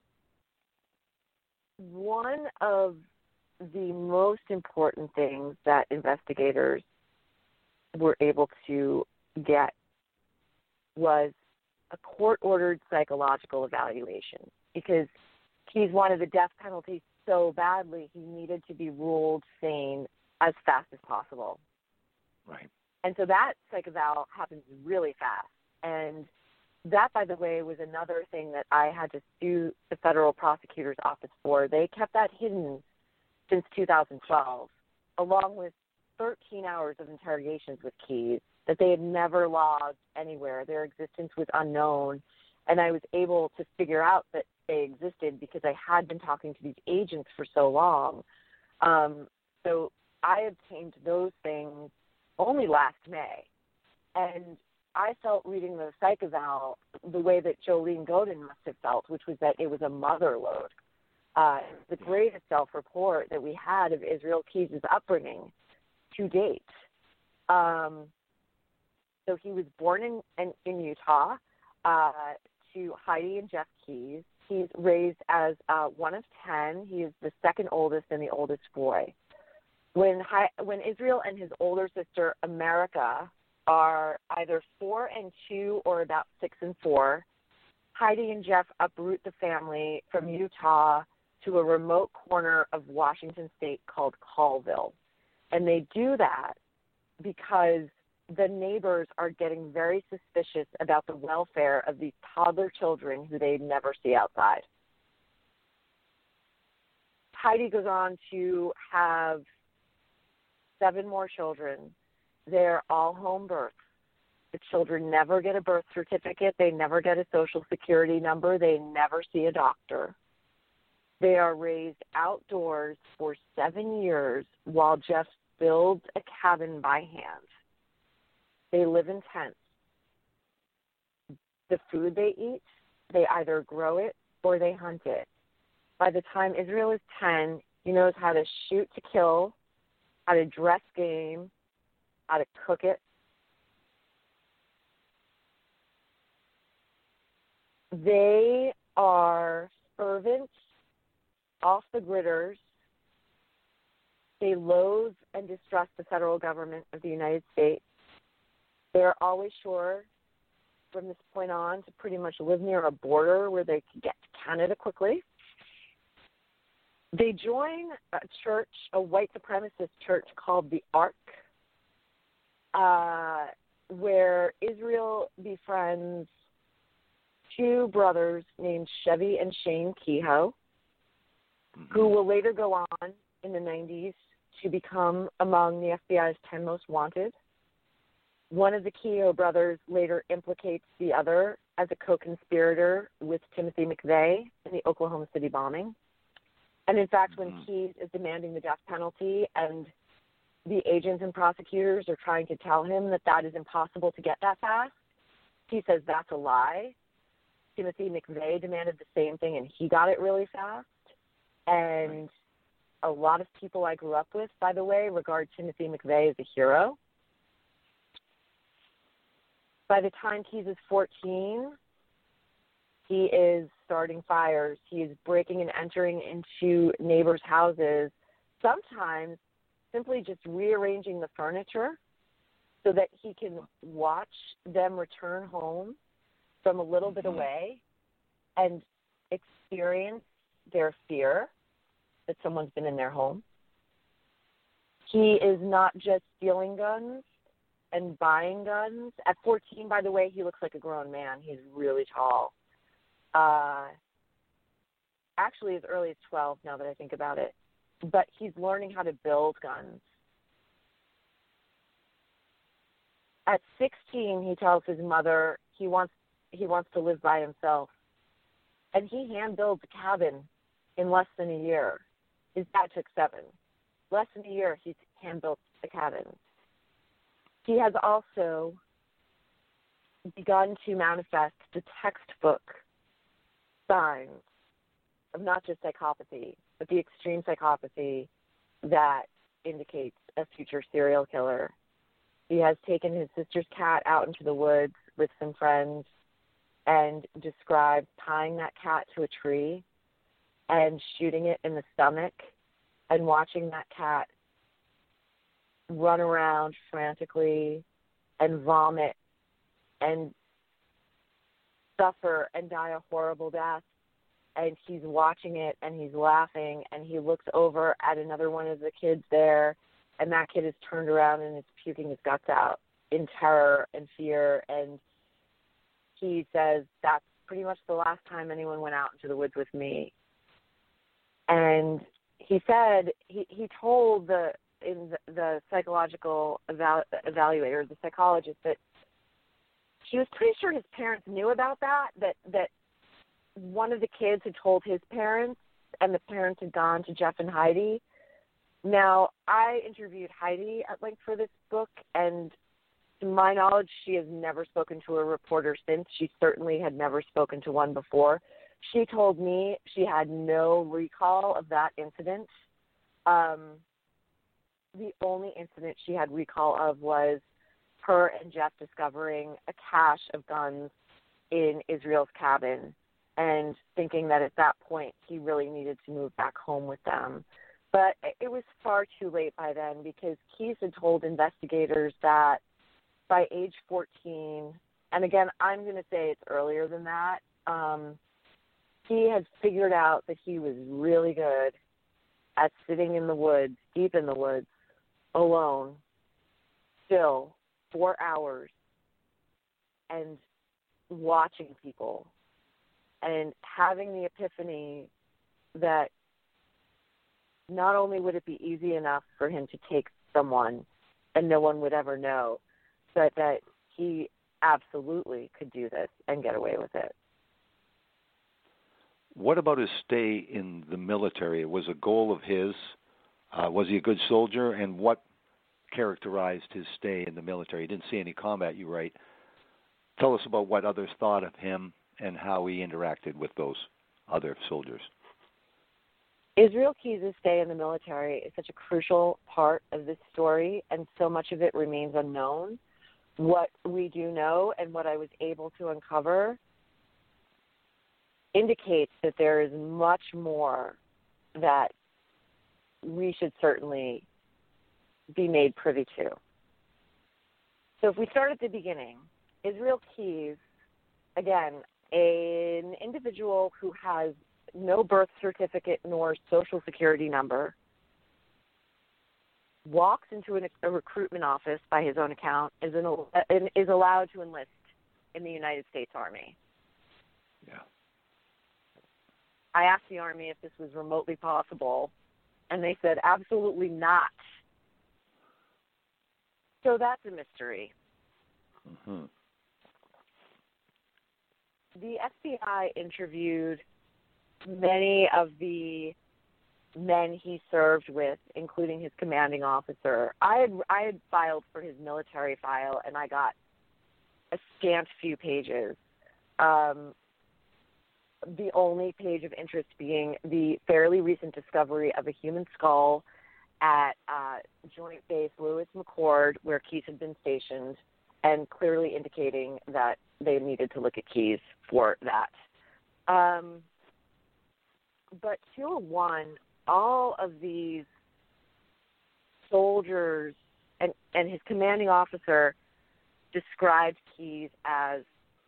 One of the most important things that investigators were able to get was a court-ordered psychological evaluation because Keyes wanted the death penalty so badly he needed to be ruled sane as fast as possible. Right. And so that psych eval happens really fast. And that, by the way, was another thing that I had to sue the federal prosecutor's office for. They kept that hidden since two thousand twelve, along with thirteen hours of interrogations with Keyes that they had never logged anywhere. Their existence was unknown. And I was able to figure out that they existed because I had been talking to these agents for so long. Um, so I obtained those things only last May. And I felt reading the psych eval the way that Jolene Godin must have felt, which was that it was a mother lode. Uh, the greatest self-report that we had of Israel Keyes' upbringing to date. Um, so he was born in, in, in Utah uh, to Heidi and Jeff Keyes. He's raised as uh, one of ten. He is the second oldest and the oldest boy. When, when Israel and his older sister, America, are either four and two or about six and four, Heidi and Jeff uproot the family from Utah to a remote corner of Washington State called Colville. And they do that because the neighbors are getting very suspicious about the welfare of these toddler children who they never see outside. Heidi goes on to have seven more children. They're all home births. The children never get a birth certificate. They never get a social security number. They never see a doctor. They are raised outdoors for seven years while Jeff builds a cabin by hand. They live in tents. The food they eat, they either grow it or they hunt it. By the time Israel is ten, he knows how to shoot to kill, how to dress game, how to cook it. They are fervent, off-the-gridders. They loathe and distrust the federal government of the United States. They're always sure from this point on to pretty much live near a border where they can get to Canada quickly. They join a church, a white supremacist church called the Ark, uh, where Israel befriends two brothers named Chevy and Shane Kehoe, who will later go on in the nineties to become among the F B I's ten most wanted. One of the Kehoe brothers later implicates the other as a co-conspirator with Timothy McVeigh in the Oklahoma City bombing. And in fact, when mm-hmm. Keyes is demanding the death penalty and the agents and prosecutors are trying to tell him that that is impossible to get that fast, he says that's a lie. Timothy McVeigh demanded the same thing, and he got it really fast. And a lot of people I grew up with, by the way, regard Timothy McVeigh as a hero. By the time Keyes is fourteen, he is starting fires. He is breaking and entering into neighbors' houses, sometimes simply just rearranging the furniture so that he can watch them return home from a little bit away and experience their fear that someone's been in their home. He is not just stealing guns and buying guns. At fourteen, by the way, he looks like a grown man. He's really tall. Uh, actually, as early as twelve, now that I think about it. But he's learning how to build guns. At sixteen, he tells his mother he wants he wants to live by himself. And he hand builds a cabin in less than a year. His dad took seven. Less than a year, he's hand built a cabin. He has also begun to manifest the textbook signs of not just psychopathy, but the extreme psychopathy that indicates a future serial killer. He has taken his sister's cat out into the woods with some friends and described tying that cat to a tree and shooting it in the stomach and watching that cat run around frantically and vomit and suffer and die a horrible death. And he's watching it and he's laughing and he looks over at another one of the kids there and that kid is turned around and is puking his guts out in terror and fear. And he says, that's pretty much the last time anyone went out into the woods with me. And he said, he, he told the in the, the psychological evalu- evaluator, the psychologist, that he was pretty sure his parents knew about that, that, that one of the kids had told his parents and the parents had gone to Jeff and Heidi. Now, I interviewed Heidi at length for this book, and to my knowledge, she has never spoken to a reporter since. She certainly had never spoken to one before. She told me she had no recall of that incident. Um, the only incident she had recall of was her and Jeff discovering a cache of guns in Israel's cabin and thinking that at that point he really needed to move back home with them. But it was far too late by then because Keyes had told investigators that by age fourteen, and again, I'm going to say it's earlier than that, um, he had figured out that he was really good at sitting in the woods, deep in the woods, alone, still, four hours, and watching people and having the epiphany that not only would it be easy enough for him to take someone and no one would ever know, but that he absolutely could do this and get away with it. What about his stay in the military? It was a goal of his. Uh, was he a good soldier? And what characterized his stay in the military? He didn't see any combat, you write. Tell us about what others thought of him and how he interacted with those other soldiers. Israel Keyes' stay in the military is such a crucial part of this story, and so much of it remains unknown. What we do know and what I was able to uncover indicates that there is much more that we should certainly be made privy to. So if we start at the beginning, Israel Keyes, again, an individual who has no birth certificate nor social security number, walks into an, a recruitment office by his own account, is, an, is allowed to enlist in the United States Army. I asked the Army if this was remotely possible, and they said absolutely not. So that's a mystery. Mm-hmm. The F B I interviewed many of the men he served with, including his commanding officer. I had I had filed for his military file, and I got a scant few pages. Um, the only page of interest being the fairly recent discovery of a human skull at uh, Joint Base Lewis McChord, where Keyes had been stationed, and clearly indicating that they needed to look at Keyes for that. Um, but two oh one, all of these soldiers and, and his commanding officer described Keyes as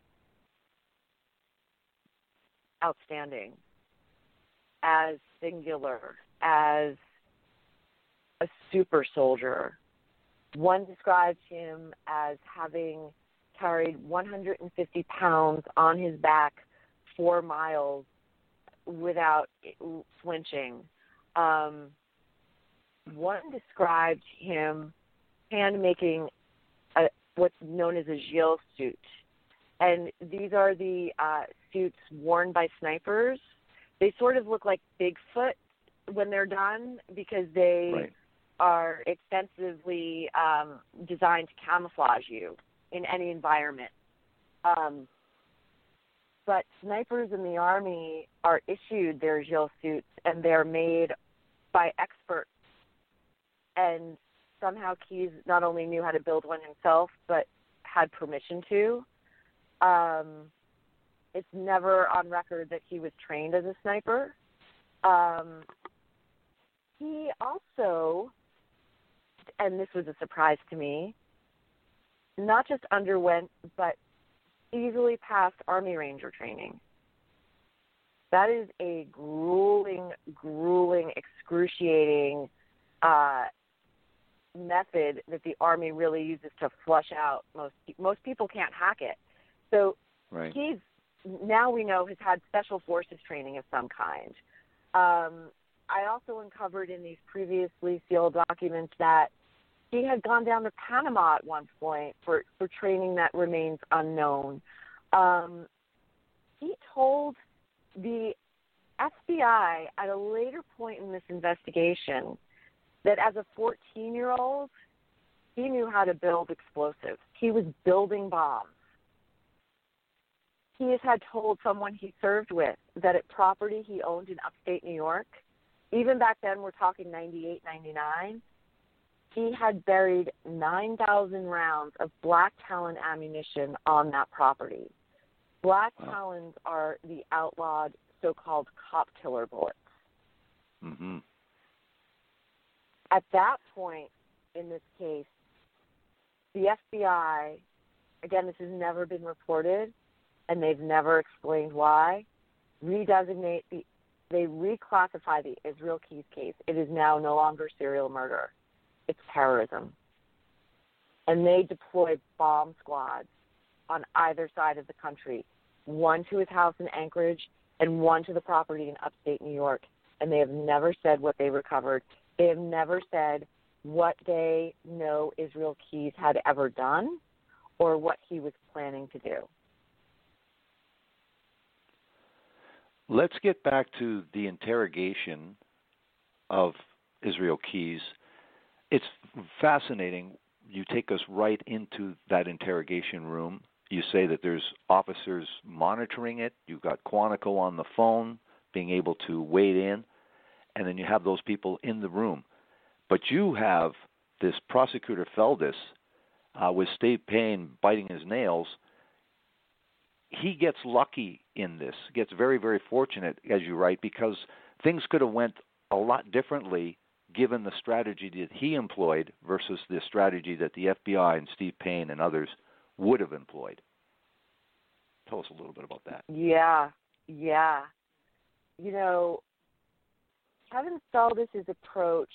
outstanding, as singular, as a super soldier. One described him as having carried one hundred fifty pounds on his back four miles without flinching. Um, one described him hand-making a, what's known as a Gilles suit. And these are the uh, suits worn by snipers. They sort of look like Bigfoot when they're done because they Right. are extensively um, designed to camouflage you in any environment. Um, but snipers in the Army are issued their Gilles suits, and they're made by experts. And somehow Keyes not only knew how to build one himself, but had permission to. Um, it's never on record that he was trained as a sniper. Um, he also, and this was a surprise to me, not just underwent, but easily passed Army Ranger training. That is a grueling, grueling, excruciating uh, method that the Army really uses to flush out. Most most people can't hack it. So Right. he's, now we know, has had special forces training of some kind. Um, I also uncovered in these previously sealed documents that he had gone down to Panama at one point for, for training that remains unknown. Um, he told the F B I at a later point in this investigation that as a fourteen-year-old, he knew how to build explosives. He was building bombs. He has had told someone he served with that at property he owned in upstate New York, even back then, we're talking ninety-eight, ninety-nine, he had buried nine thousand rounds of Black Talon ammunition on that property. Black Wow. Talons are the outlawed so-called cop killer bullets. Mm-hmm. At that point in this case, the F B I, again, this has never been reported, and they've never explained why, redesignate the, they reclassify the Israel Keyes case. It is now no longer serial murder. It's terrorism. And they deploy bomb squads on either side of the country, one to his house in Anchorage and one to the property in upstate New York. And they have never said what they recovered. They have never said what they know Israel Keyes had ever done or what he was planning to do. Let's get back to the interrogation of Israel Keyes. It's fascinating. You take us right into that interrogation room. You say that there's officers monitoring it. You've got Quantico on the phone being able to wade in, and then you have those people in the room. But you have this prosecutor Feldis uh, with Steve Payne biting his nails. He gets lucky in this, gets very, very fortunate, as you write, because things could have went a lot differently given the strategy that he employed versus the strategy that the F B I and Steve Payne and others would have employed. Tell us a little bit about that. Yeah, yeah. You know, Kevin Feldis' approach,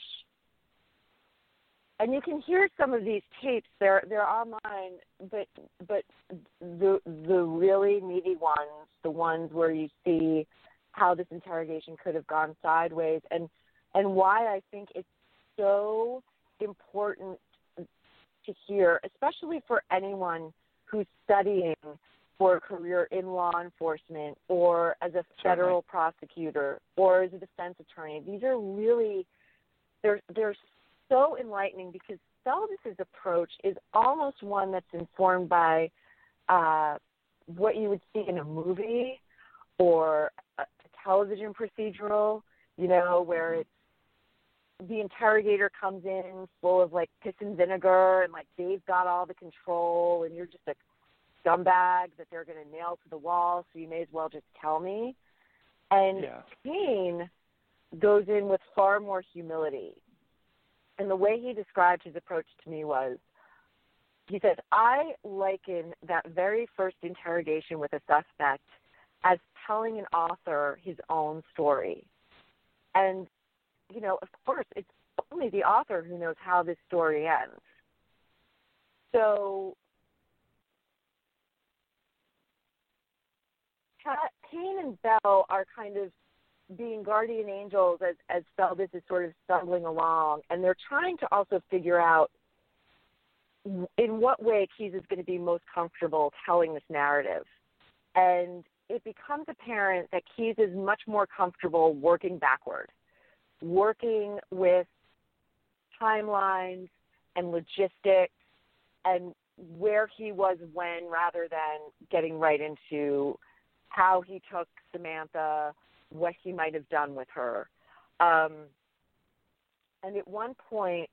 and you can hear some of these tapes. They're they're online, but but the the really meaty ones, the ones where you see how this interrogation could have gone sideways, and and why I think it's so important to hear, especially for anyone who's studying for a career in law enforcement or as a federal Certainly. prosecutor or as a defense attorney. These are really, they're, they're so enlightening because Feldis's approach is almost one that's informed by uh, what you would see in a movie or a, a television procedural, you know, where it's, the interrogator comes in full of like piss and vinegar and like they've got all the control and you're just a scumbag that they're going to nail to the wall, so you may as well just tell me. And Yeah. Cain goes in with far more humility. And the way he described his approach to me was, he said, I liken that very first interrogation with a suspect as telling an author his own story. And you know, of course, it's only the author who knows how this story ends. So, Cain and Bell are kind of being guardian angels as, as Feldis is sort of stumbling along, and they're trying to also figure out in what way Keyes is going to be most comfortable telling this narrative. And it becomes apparent that Keyes is much more comfortable working backward. Working with timelines and logistics and where he was when rather than getting right into how he took Samantha, what he might have done with her. Um, and at one point,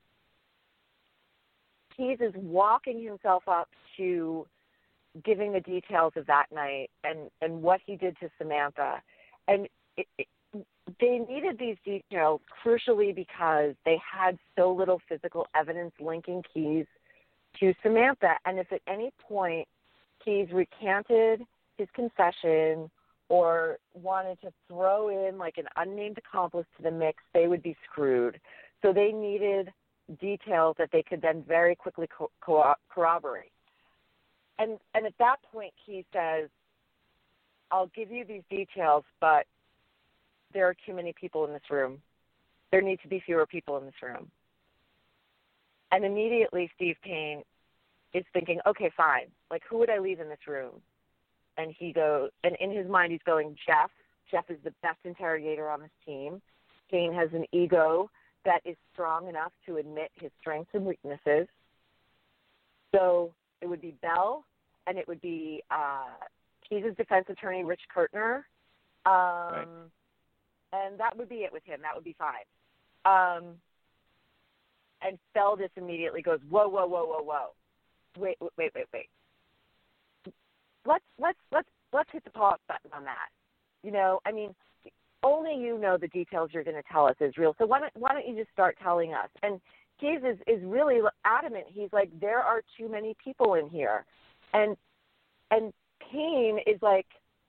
Keyes is walking himself up to giving the details of that night and, and what he did to Samantha. And it, it, they needed these details crucially because they had so little physical evidence linking Keyes to Samantha. And if at any point Keyes recanted his confession or wanted to throw in like an unnamed accomplice to the mix, they would be screwed. So they needed details that they could then very quickly co- co- corroborate. And and at that point, Keyes says, I'll give you these details, but there are too many people in this room. There need to be fewer people in this room. And immediately Steve Payne is thinking, okay, fine. Like, who would I leave in this room? And he goes, and in his mind he's going, Jeff. Jeff is the best interrogator on this team. Payne has an ego that is strong enough to admit his strengths and weaknesses. So it would be Bell, and it would be uh, Keyes' defense attorney, Rich Kurtner. Um, right. And that would be it with him. That would be fine. Um, and Feldis immediately goes, whoa, whoa, whoa, whoa, whoa. Wait, wait, wait, wait. Let's let's let's let's hit the pause button on that. You know, I mean, only you know the details you're going to tell us, Israel. So why don't why don't you just start telling us? And Keyes is, is really adamant. He's like, there are too many people in here, and and Payne is like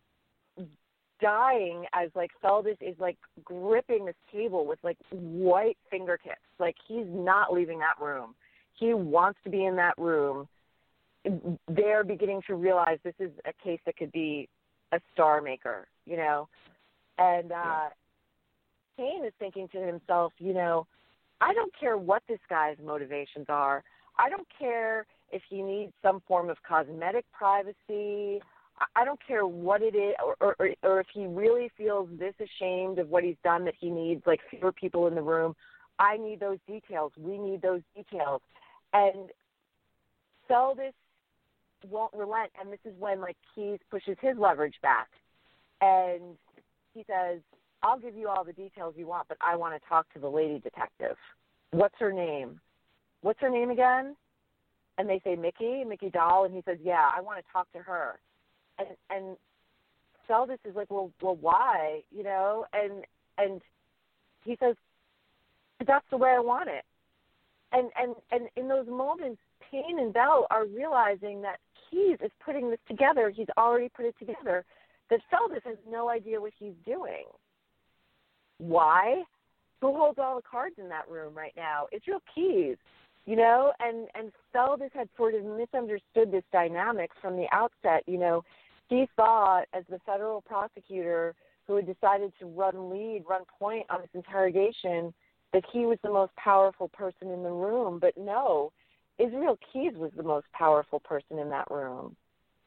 dying as like Feldis is like gripping this table with like white fingertips. Like he's not leaving that room. He wants to be in that room. They're beginning to realize this is a case that could be a star maker, you know. And uh, yeah. Payne is thinking to himself, you know, I don't care what this guy's motivations are. I don't care if he needs some form of cosmetic privacy. I don't care what it is, or, or, or if he really feels this ashamed of what he's done that he needs, like, fewer people in the room. I need those details. We need those details. And Feldis won't relent, and this is when, like, Keyes pushes his leverage back. And he says, I'll give you all the details you want, but I want to talk to the lady detective. What's her name? What's her name again? And they say, Mickey, Mickey Dahl. And he says, yeah, I want to talk to her. And and Feldis is like, well, well, why? You know, and and he says, that's the way I want it. And and and in those moments, Payne and Bell are realizing that Keyes is putting this together. He's already put it together. That Feldis has no idea what he's doing. Why? Who holds all the cards in that room right now? It's real Keyes. You know, and, and Feldis had sort of misunderstood this dynamic from the outset. You know, he thought as the federal prosecutor who had decided to run lead, run point on this interrogation, that he was the most powerful person in the room. But no, Israel Keyes was the most powerful person in that room.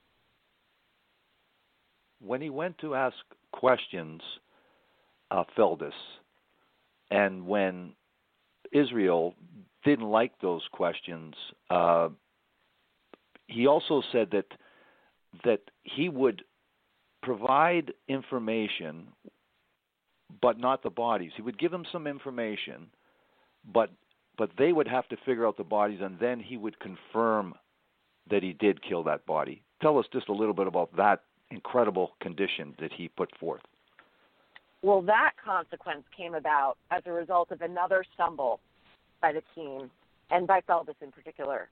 When he went to ask questions, uh, Feldes, and when Israel didn't like those questions, uh, he also said that that he would provide information, but not the bodies. He would give them some information, but but they would have to figure out the bodies, and then he would confirm that he did kill that body. Tell us just a little bit about that incredible condition that he put forth. Well, that consequence came about as a result of another stumble by the team, and by Feldes in particular.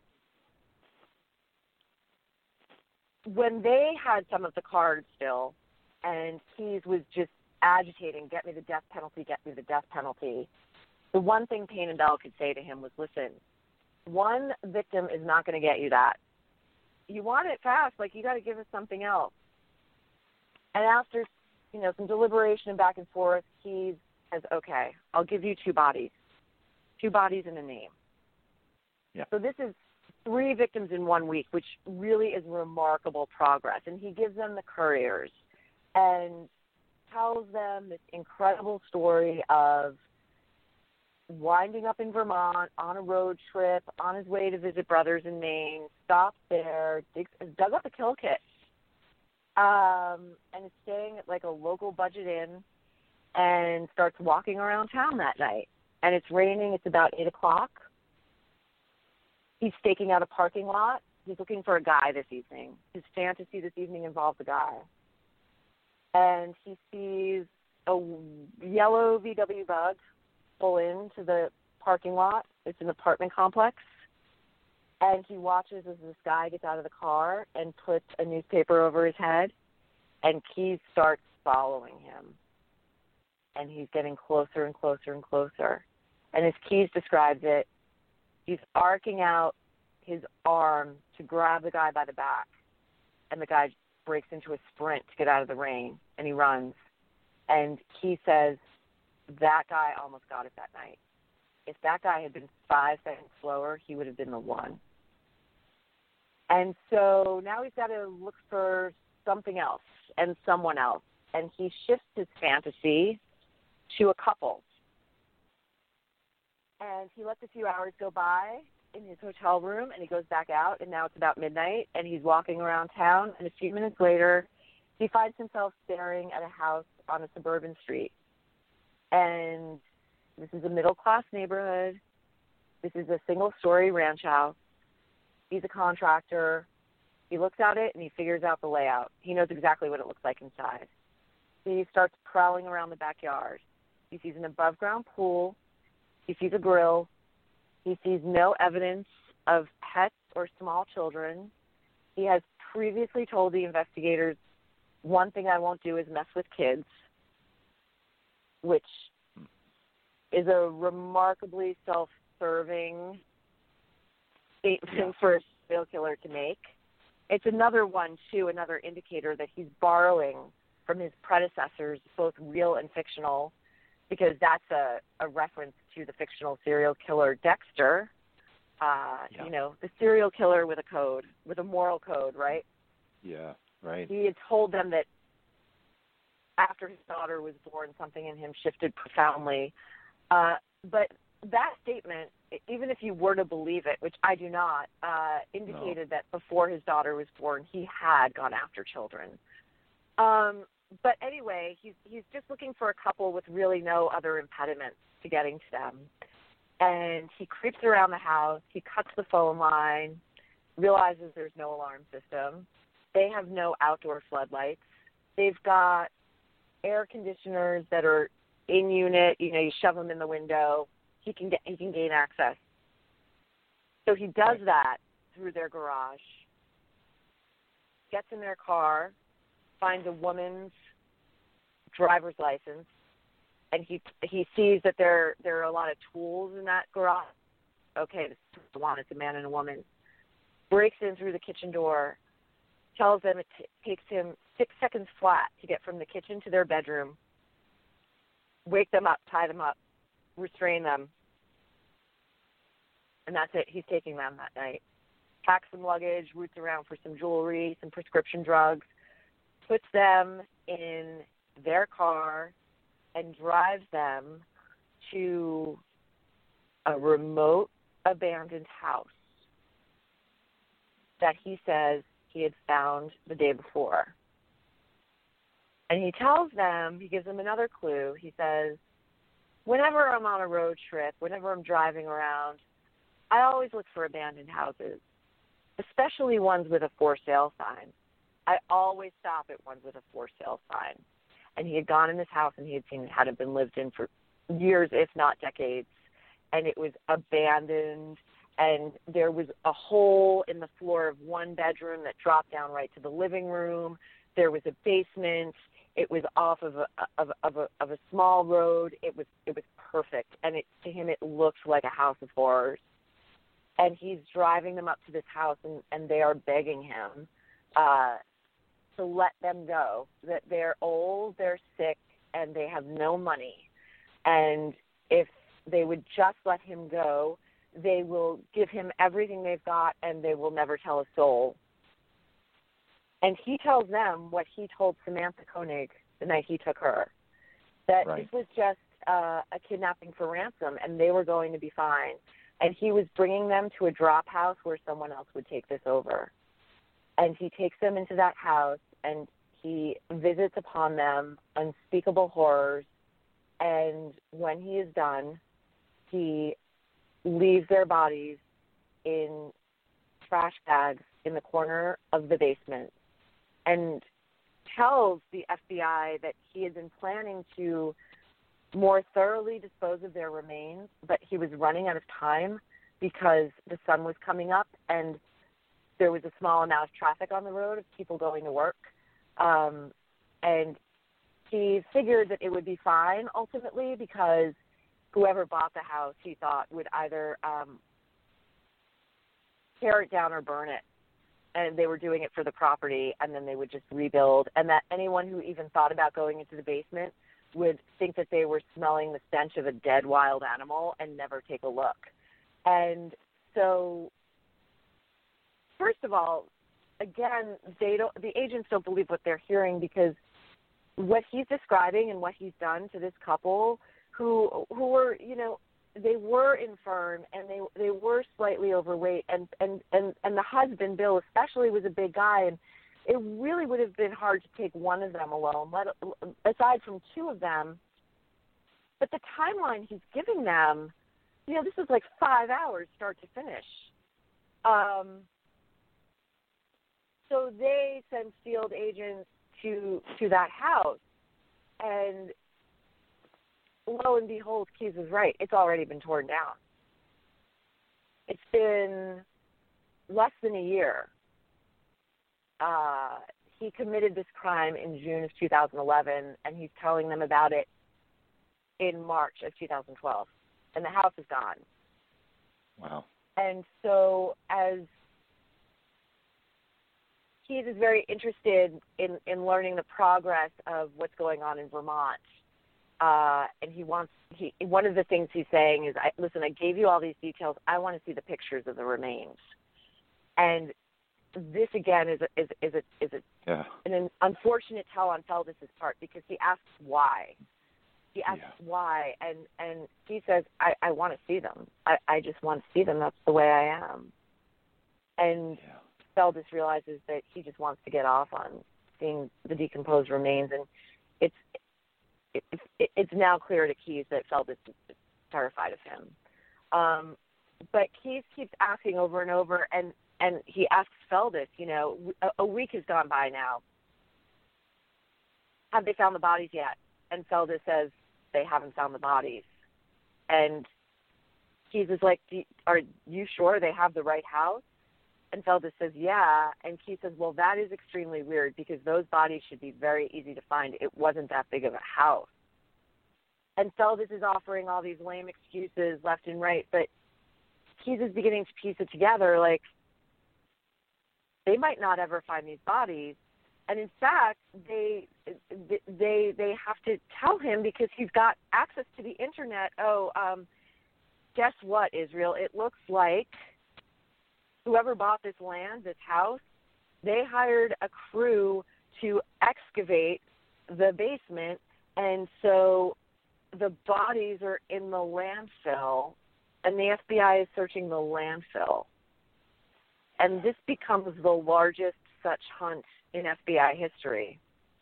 When they had some of the cards still, and Keyes was just agitating, get me the death penalty, get me the death penalty, the one thing Payne and Bell could say to him was, listen, one victim is not going to get you that. You want it fast, like you got to give us something else. And after, you know, some deliberation and back and forth, Keyes says, okay, I'll give you two bodies, two bodies and a name. Yeah. So this is three victims in one week, which really is remarkable progress. And he gives them the couriers and tells them this incredible story of winding up in Vermont on a road trip, on his way to visit brothers in Maine, stopped there, digs, dug up a kill kit, um, and is staying at like a local budget inn and starts walking around town that night. And it's raining. It's about eight o'clock. He's staking out a parking lot. He's looking for a guy this evening. His fantasy this evening involves a guy. And he sees a yellow V W Bug pull into the parking lot. It's an apartment complex. And he watches as this guy gets out of the car and puts a newspaper over his head. And Keyes starts following him. And he's getting closer and closer and closer. And as Keyes describes it, he's arcing out his arm to grab the guy by the back. And the guy breaks into a sprint to get out of the rain. And he runs. And Keyes says, that guy almost got it that night. If that guy had been five seconds slower, he would have been the one. And so now he's got to look for something else and someone else. And he shifts his fantasy to a couple. And he lets a few hours go by in his hotel room, and he goes back out, and now it's about midnight, and he's walking around town, and a few minutes later, he finds himself staring at a house on a suburban street. And this is a middle-class neighborhood. This is a single-story ranch house. He's a contractor. He looks at it, and he figures out the layout. He knows exactly what it looks like inside. He starts prowling around the backyard. He sees an above-ground pool. He sees a grill. He sees no evidence of pets or small children. He has previously told the investigators, one thing I won't do is mess with kids, which is a remarkably self-serving statement yeah. for a serial killer to make. It's another one, too, another indicator that he's borrowing from his predecessors, both real and fictional, because that's a, a reference to the fictional serial killer Dexter, uh, yeah. you know, the serial killer with a code, with a moral code, right? Yeah, right. He had told them that after his daughter was born, something in him shifted profoundly. Uh, but that statement, even if you were to believe it, which I do not, uh, indicated no. that before his daughter was born, he had gone after children. Um, But anyway, he's he's just looking for a couple with really no other impediments to getting to them. And he creeps around the house. He cuts the phone line, realizes there's no alarm system. They have no outdoor floodlights. They've got air conditioners that are in unit. You know, you shove them in the window. He can get he can gain access. So he does that through their garage. Gets in their car. Finds a woman's driver's license, and he he sees that there there are a lot of tools in that garage. Okay, this is the one. It's a man and a woman. Breaks in through the kitchen door, tells them it t- takes him six seconds flat to get from the kitchen to their bedroom, wake them up, tie them up, restrain them, and that's it. He's taking them that night. Packs some luggage, roots around for some jewelry, some prescription drugs, puts them in their car, and drives them to a remote, abandoned house that he says he had found the day before. And he tells them, he gives them another clue. He says, whenever I'm on a road trip, whenever I'm driving around, I always look for abandoned houses, especially ones with a for sale sign. I always stop at ones with a for sale sign. And he had gone in this house and he had seen it hadn't been lived in for years, if not decades. And it was abandoned. And there was a hole in the floor of one bedroom that dropped down right to the living room. There was a basement. It was off of a of, of a of a small road. It was it was perfect, and it to him it looked like a house of horrors. And he's driving them up to this house, and, and they are begging him uh, to let them go. That they're old, they're sick, and they have no money. And if they would just let him go, they will give him everything they've got, and they will never tell a soul. And he tells them what he told Samantha Koenig the night he took her, that right. this was just uh, a kidnapping for ransom, and they were going to be fine. And he was bringing them to a drop house where someone else would take this over. And he takes them into that house, and he visits upon them unspeakable horrors. And when he is done, he leaves their bodies in trash bags in the corner of the basement and tells the F B I that he had been planning to more thoroughly dispose of their remains, but he was running out of time because the sun was coming up and there was a small amount of traffic on the road of people going to work. Um, and he figured that it would be fine ultimately because whoever bought the house, he thought, would either um, tear it down or burn it. And they were doing it for the property, and then they would just rebuild. And that anyone who even thought about going into the basement would think that they were smelling the stench of a dead wild animal and never take a look. And so, first of all, again, they don't. The agents don't believe what they're hearing because what he's describing and what he's done to this couple who who were, you know, they were infirm and they they were slightly overweight, and, and, and, and the husband, Bill, especially, was a big guy, and it really would have been hard to take one of them alone, let, aside from two of them. But the timeline he's giving them, you know, this is like five hours start to finish. Um, so they send field agents to to that house, and lo and behold, Keyes was right. It's already been torn down. It's been less than a year. Uh, he committed this crime in June of two thousand eleven, and he's telling them about it in March of two thousand twelve. And the house is gone. Wow. And so as Keyes is very interested in, in learning the progress of what's going on in Vermont, Uh, and he wants, he, one of the things he's saying is, I, listen, I gave you all these details. I want to see the pictures of the remains. And this, again, is a, is, is, a, is a, yeah. an unfortunate tell on Feldis' part because he asks why. He asks yeah. why, and, and he says, I, I want to see them. I, I just want to see them. That's the way I am. And yeah. Feldis realizes that he just wants to get off on seeing the decomposed remains, and it's It, it, it's now clear to Keyes that Feldis is terrified of him. Um, but Keyes keeps asking over and over, and, and he asks Feldis, you know, a, a week has gone by now. Have they found the bodies yet? And Feldis says they haven't found the bodies. And Keyes is like, Do, are you sure they have the right house? And Feldis says, yeah. And Keyes says, well, that is extremely weird because those bodies should be very easy to find. It wasn't that big of a house. And Feldis is offering all these lame excuses left and right, but Keyes is beginning to piece it together, like, they might not ever find these bodies, And in fact, they they they have to tell him because he's got access to the internet. Oh, um, guess what, Israel? It looks like whoever bought this land, this house, they hired a crew to excavate the basement, and so the bodies are in the landfill, and the F B I is searching the landfill. And this becomes the largest such hunt in F B I history.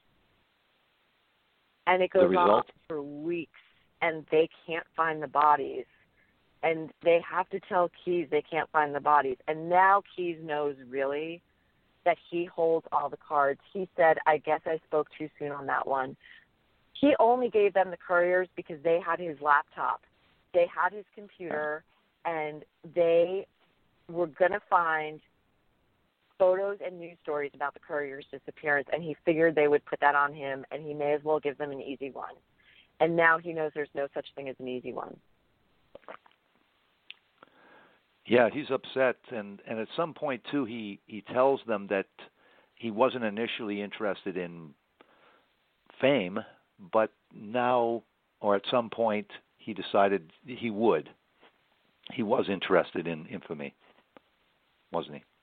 And it goes on for weeks, and they can't find the bodies. And they have to tell Keyes they can't find the bodies. And now Keyes knows really that he holds all the cards. He said, I guess I spoke too soon on that one. He only gave them the couriers because they had his laptop. They had his computer, and they were going to find photos and news stories about the courier's disappearance, and he figured they would put that on him, and he may as well give them an easy one. And now he knows there's no such thing as an easy one. Yeah, he's upset, and, and at some point, too, he, he tells them that he wasn't initially interested in fame, but now, or at some point, he decided he would. He was interested in infamy, wasn't he?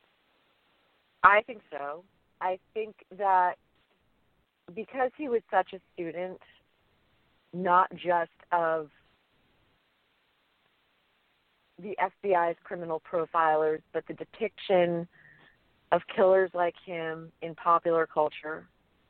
I think so. I think that because he was such a student, not just of the F B I's criminal profilers, but the depiction of killers like him in popular culture,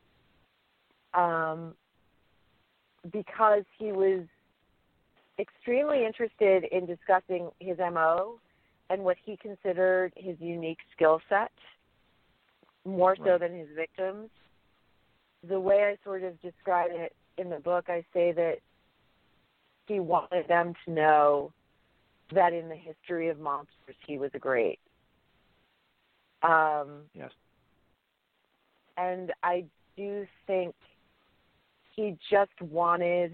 um, because he was extremely interested in discussing his M O and what he considered his unique skill set, more so right. than his victims. The way I sort of describe it in the book, I say that he wanted them to know that in the history of monsters, he was a great. Um, yes. And I do think he just wanted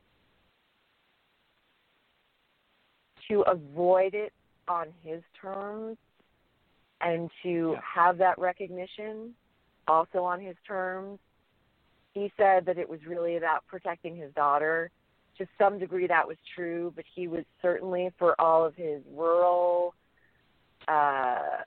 to avoid it on his terms and to yeah. have that recognition also on his terms. He said that it was really about protecting his daughter. To some degree that was true, but he was certainly, for all of his rural uh,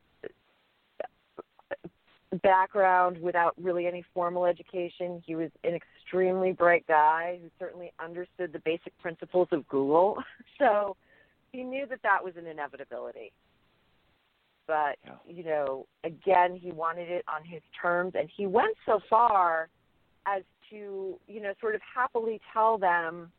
background without really any formal education, he was an extremely bright guy who certainly understood the basic principles of Google. So he knew that that was an inevitability. But, yeah. you know, again, he wanted it on his terms, and he went so far as to, you know, sort of happily tell them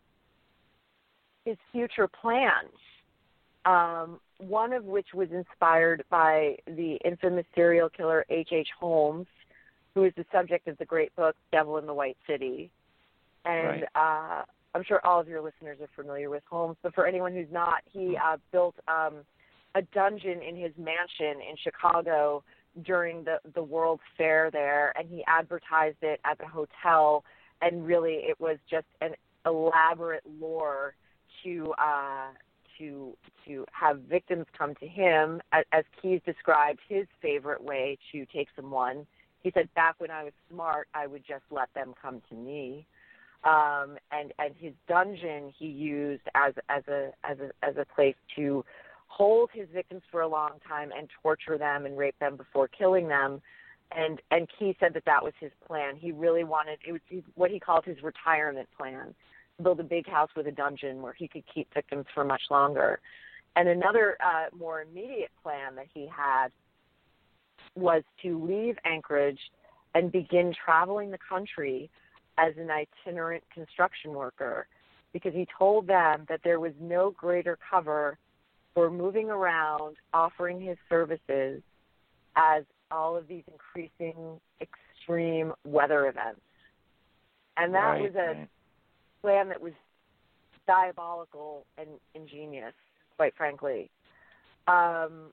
his future plans, um, one of which was inspired by the infamous serial killer H H. Holmes, who is the subject of the great book Devil in the White City. And right. uh, I'm sure all of your listeners are familiar with Holmes, but for anyone who's not, he uh, built um, a dungeon in his mansion in Chicago during the, the World's Fair there, and he advertised it as a hotel, and really it was just an elaborate lure to uh, to to have victims come to him, as, as Keyes described his favorite way to take someone. He said, back when I was smart, I would just let them come to me. Um, and, and his dungeon he used as as a as a as a place to hold his victims for a long time and torture them and rape them before killing them. And and Key said that that was his plan. He really wanted, it was what he called his retirement plan, build a big house with a dungeon where he could keep victims for much longer. And another uh, more immediate plan that he had was to leave Anchorage and begin traveling the country as an itinerant construction worker, because he told them that there was no greater cover for moving around, offering his services as all of these increasing extreme weather events. And that right, was a right. plan that was diabolical and ingenious, quite frankly. Um,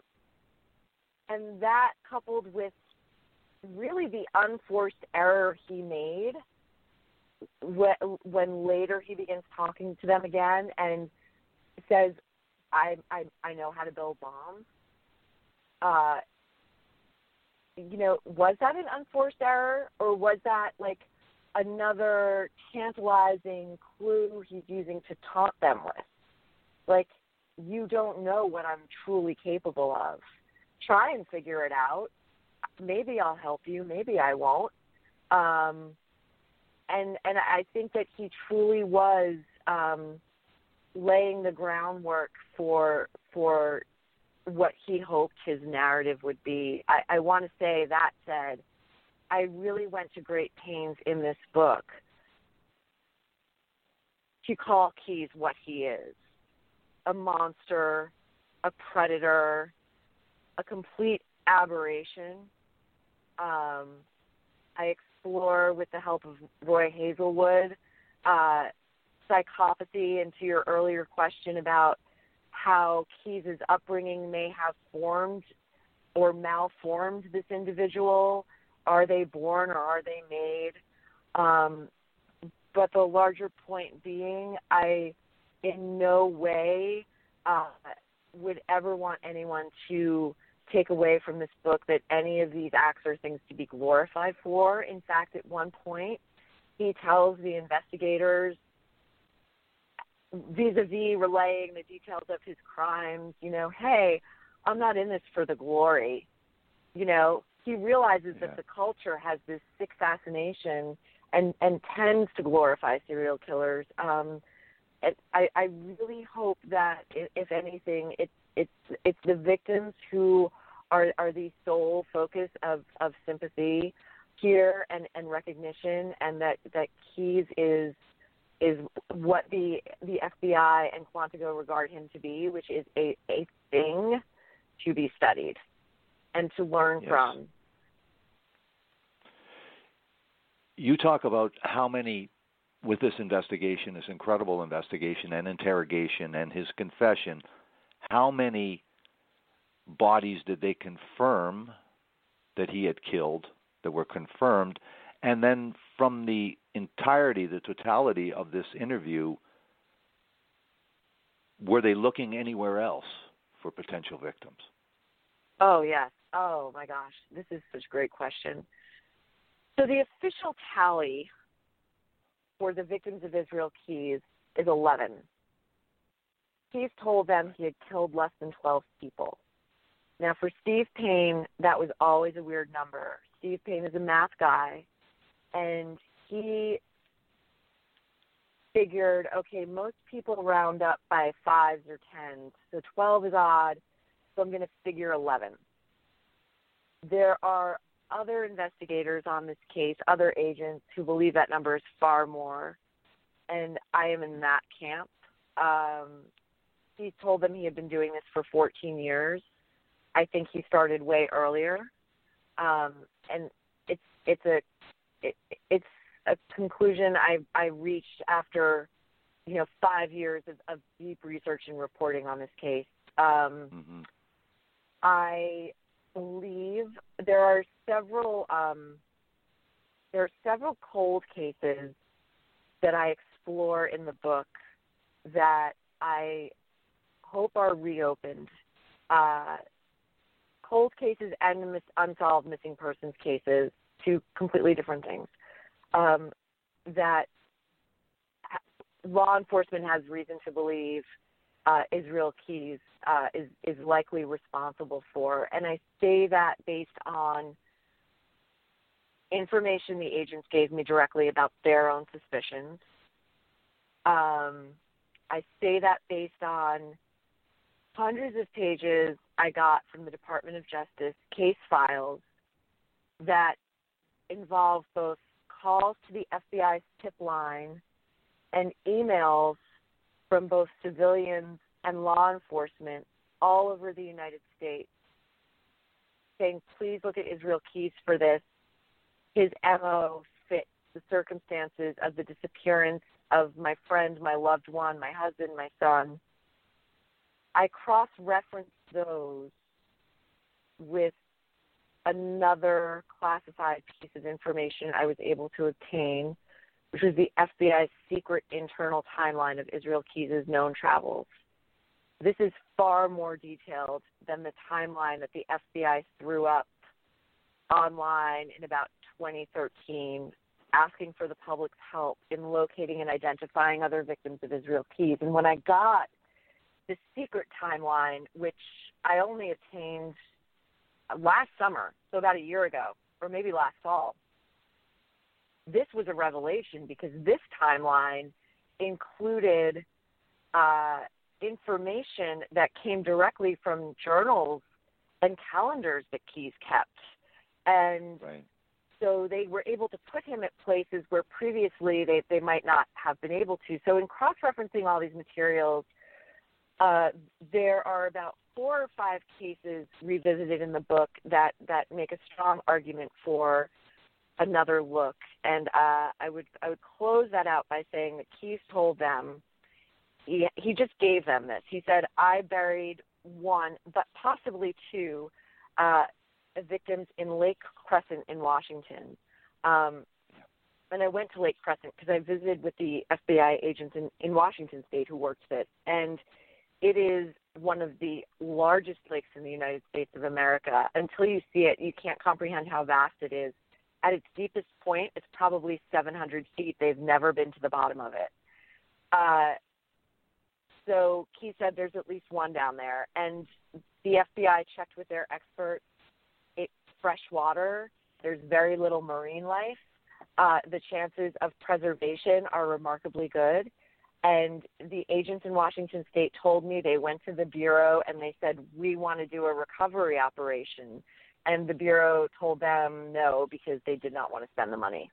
and that, coupled with really the unforced error he made when, when later he begins talking to them again and says, I, I I know how to build bombs. Uh, you know, was that an unforced error, or was that like another tantalizing clue he's using to taunt them with? Like, you don't know what I'm truly capable of. Try and figure it out. Maybe I'll help you. Maybe I won't. Um, and and I think that he truly was um, laying the groundwork for for what he hoped his narrative would be. I, I want to say, that said, I really went to great pains in this book to call Keyes what he is: a monster, a predator, a complete aberration. Um, I explore, with the help of Roy Hazelwood, uh, psychopathy, and to your earlier question about how Keyes' upbringing may have formed or malformed this individual. Are they born or are they made? Um, but the larger point being, I in no way uh, would ever want anyone to take away from this book that any of these acts are things to be glorified for. In fact, at one point, he tells the investigators, vis-a-vis relaying the details of his crimes, you know, hey, I'm not in this for the glory. You know, he realizes yeah. that the culture has this sick fascination and, and tends to glorify serial killers. Um, and I, I really hope that, if anything, it, it's it's the victims who are, are the sole focus of, of sympathy here and, and recognition, and that, that Keyes is is what the the F B I and Quantico regard him to be, which is a, a thing to be studied and to learn yes. from. You talk about how many, with this investigation, this incredible investigation and interrogation and his confession, how many bodies did they confirm that he had killed, that were confirmed? And then from the entirety, the totality of this interview, were they looking anywhere else for potential victims? Oh, yes. Oh, my gosh. This is such a great question. So the official tally for the victims of Israel Keyes is eleven. Keyes told them he had killed less than twelve people. Now, for Steve Payne, that was always a weird number. Steve Payne is a math guy, and he figured, okay, most people round up by fives or tens, so twelve is odd, so I'm going to figure eleven. There are other investigators on this case, other agents, who believe that number is far more, and I am in that camp. Um, he told them he had been doing this for fourteen years. I think he started way earlier, um, and it's it's a it, it's a conclusion I I reached after, you know, five years of, of deep research and reporting on this case. Um, mm-hmm. I believe there are several um, there are several cold cases that I explore in the book that I hope are reopened. Uh, cold cases and mis- unsolved missing persons cases, two completely different things, um, that law enforcement has reason to believe uh, Israel Keyes uh, is, is likely responsible for. And I say that based on information the agents gave me directly about their own suspicions. Um, I say that based on hundreds of pages I got from the Department of Justice case files that involve both calls to the F B I's tip line and emails from both civilians and law enforcement all over the United States saying, please look at Israel Keyes for this. His M O fits the circumstances of the disappearance of my friend, my loved one, my husband, my son. I cross-referenced those with another classified piece of information I was able to obtain, which was the F B I's secret internal timeline of Israel Keyes' known travels. This is far more detailed than the timeline that the F B I threw up online in about twenty thirteen asking for the public's help in locating and identifying other victims of Israel Keyes. And when I got the secret timeline, which I only obtained last summer, so about a year ago, or maybe last fall, this was a revelation because this timeline included uh, information that came directly from journals and calendars that Keyes kept. And right. so they were able to put him at places where previously they, they might not have been able to. So in cross-referencing all these materials, uh, there are about four or five cases revisited in the book that, that make a strong argument for another look. And uh, I would I would close that out by saying that Keyes told them, he, he just gave them this. He said, I buried one, but possibly two, uh, victims in Lake Crescent in Washington. Um, and I went to Lake Crescent because I visited with the F B I agents in, in Washington State who worked it. And it is one of the largest lakes in the United States of America. Until you see it, you can't comprehend how vast it is. At its deepest point, it's probably seven hundred feet. They've never been to the bottom of it. Uh, so Keyes said there's at least one down there. And the F B I checked with their experts. It's fresh water. There's very little marine life. Uh, the chances of preservation are remarkably good. And the agents in Washington State told me they went to the Bureau and they said, we want to do a recovery operation. And the Bureau told them no because they did not want to spend the money.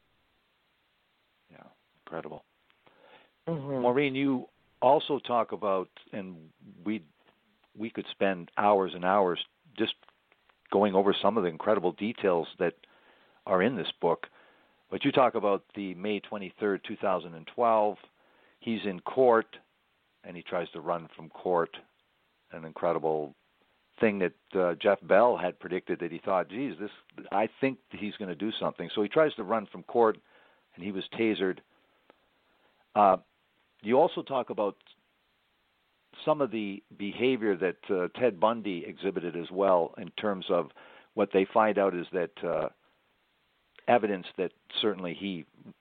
Yeah, incredible. Mm-hmm. Maureen, you also talk about, and we we could spend hours and hours just going over some of the incredible details that are in this book. But you talk about the May twenty-third, two thousand twelve. He's in court, and he tries to run from court. An incredible thing that uh, Jeff Bell had predicted, that he thought, geez, this, I think he's going to do something. So he tries to run from court, and he was tasered. Uh, you also talk about some of the behavior that uh, Ted Bundy exhibited as well, in terms of what they find out is that uh, evidence that certainly he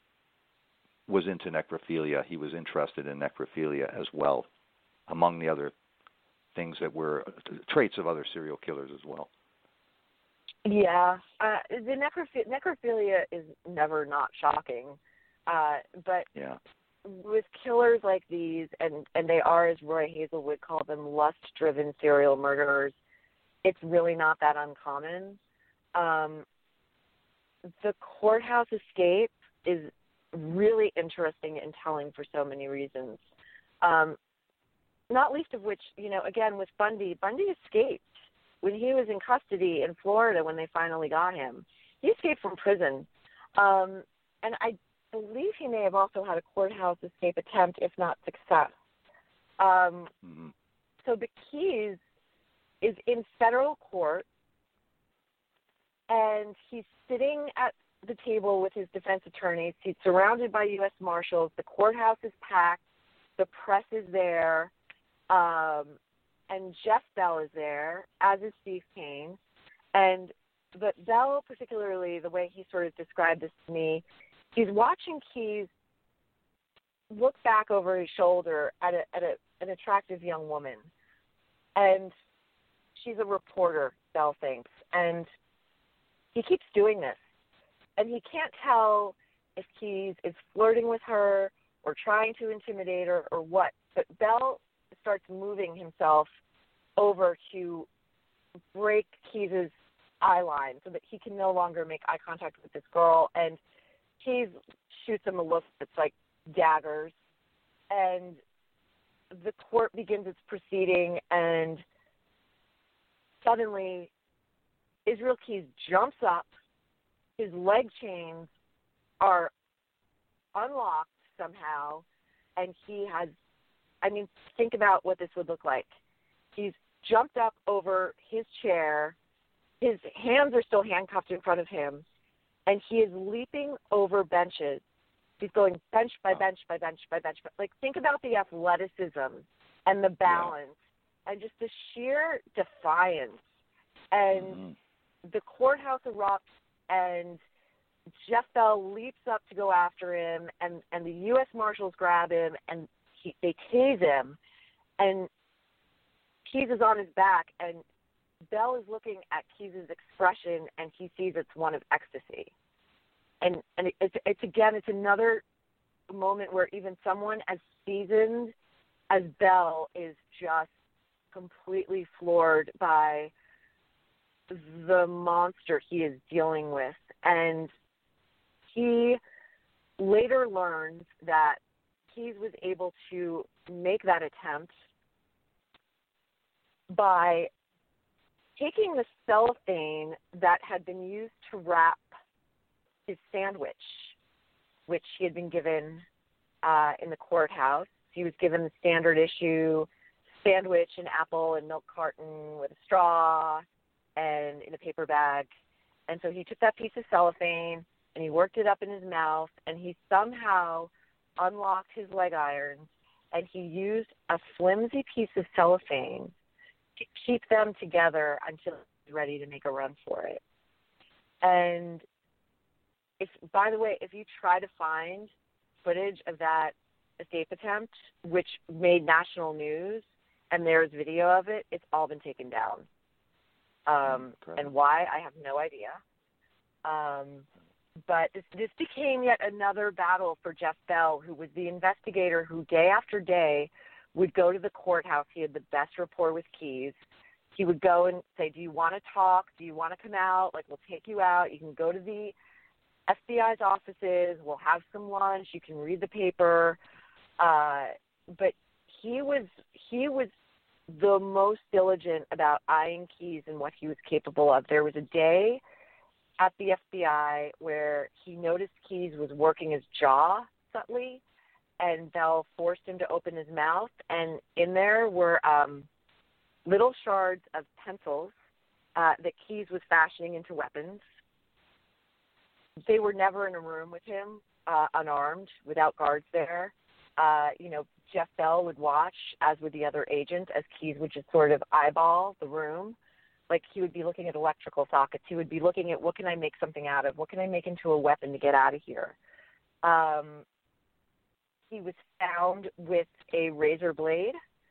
was into necrophilia. He was interested in necrophilia as well, among the other things that were traits of other serial killers as well. Yeah, uh, the necroph- necrophilia is never not shocking, uh, but yeah. with killers like these, and, and they are, as Roy Hazel would call them, lust-driven serial murderers, it's really not that uncommon. Um, the courthouse escape is really interesting and telling for so many reasons. Um, not least of which, you know, again, with Bundy, Bundy escaped when he was in custody in Florida when they finally got him. He escaped from prison. Um, and I believe he may have also had a courthouse escape attempt, if not success. Um, mm-hmm. So the Keyes is in federal court, and he's sitting at the table with his defense attorneys. He's surrounded by U S Marshals. The courthouse is packed. The press is there. Um, and Jeff Bell is there, as is Steve Kane. And but Bell, particularly, the way he sort of described this to me, he's watching Keyes look back over his shoulder at, a, at a, an attractive young woman. And she's a reporter, Bell thinks. And he keeps doing this. And he can't tell if Keyes is flirting with her or trying to intimidate her or what. But Bell starts moving himself over to break Keyes' eye line so that he can no longer make eye contact with this girl. And Keyes shoots him a look that's like daggers. And the court begins its proceeding, and suddenly Israel Keyes jumps up. His leg chains are unlocked somehow, and he has, I mean, think about what this would look like. He's jumped up over his chair. His hands are still handcuffed in front of him, and he is leaping over benches. He's going bench by bench by bench by bench. Like, think about the athleticism and the balance, yeah, and just the sheer defiance. And mm-hmm. the courthouse erupts, and Jeff Bell leaps up to go after him, and, and the U S Marshals grab him, and he, they tase him, and Keyes is on his back, and Bell is looking at Keyes' expression, and he sees it's one of ecstasy. And and it's, it's again, it's another moment where even someone as seasoned as Bell is just completely floored by the monster he is dealing with. And he later learns that Keyes was able to make that attempt by taking the cellophane that had been used to wrap his sandwich, which he had been given uh, in the courthouse. He was given the standard issue sandwich, an apple and milk carton with a straw and in a paper bag. And so he took that piece of cellophane and he worked it up in his mouth, and he somehow unlocked his leg irons, and he used a flimsy piece of cellophane to keep them together until he was ready to make a run for it. And if, by the way, if you try to find footage of that escape attempt, which made national news, and there's video of it, it's all been taken down. Um, and why, I have no idea. Um, but this, this became yet another battle for Jeff Bell, who was the investigator who day after day would go to the courthouse. He had the best rapport with Keyes. He would go and say, do you want to talk? Do you want to come out? Like, we'll take you out. You can go to the F B I's offices. We'll have some lunch. You can read the paper. Uh, but he was he was the most diligent about eyeing Keyes and what he was capable of. There was a day at the F B I where he noticed Keyes was working his jaw subtly, and Bell forced him to open his mouth, and in there were um, little shards of pencils uh, that Keyes was fashioning into weapons. They were never in a room with him, uh, unarmed, without guards there. Uh, you know, Jeff Bell would watch, as would the other agents, as Keyes would just sort of eyeball the room. Like, he would be looking at electrical sockets. He would be looking at, what can I make something out of? What can I make into a weapon to get out of here? Um, he was found with a razor blade.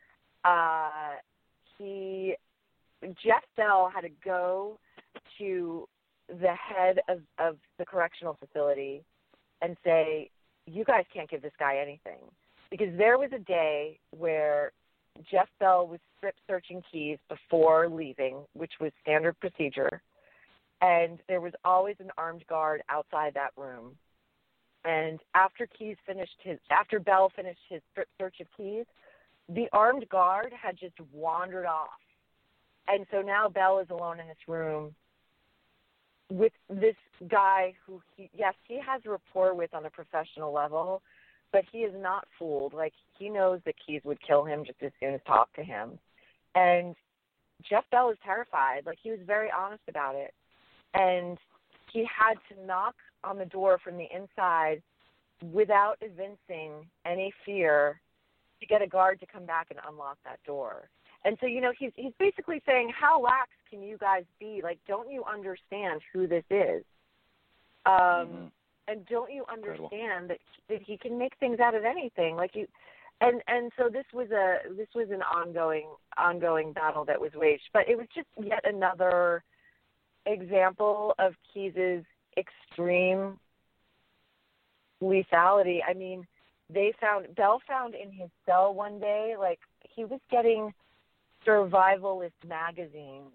Uh, he, Jeff Bell had to go to the head of, of the correctional facility and say, you guys can't give this guy anything. Because there was a day where Jeff Bell was strip searching Keyes before leaving, which was standard procedure, and there was always an armed guard outside that room. And after Keyes finished his, after Bell finished his strip search of Keyes, the armed guard had just wandered off. And so now Bell is alone in this room with this guy who, he, yes, he has rapport with on a professional level, but he is not fooled. Like, he knows that Keyes would kill him just as soon as talk to him. And Jeff Bell is terrified. Like, he was very honest about it. And he had to knock on the door from the inside without evincing any fear to get a guard to come back and unlock that door. And so, you know, he's he's basically saying, how lax can you guys be? Like, don't you understand who this is? Um, mm-hmm. And don't you understand that, that he can make things out of anything? Like, you, and and so this was a this was an ongoing ongoing battle that was waged. But it was just yet another example of Keyes' extreme lethality. I mean, they found Bell found in his cell one day, like, he was getting survivalist magazines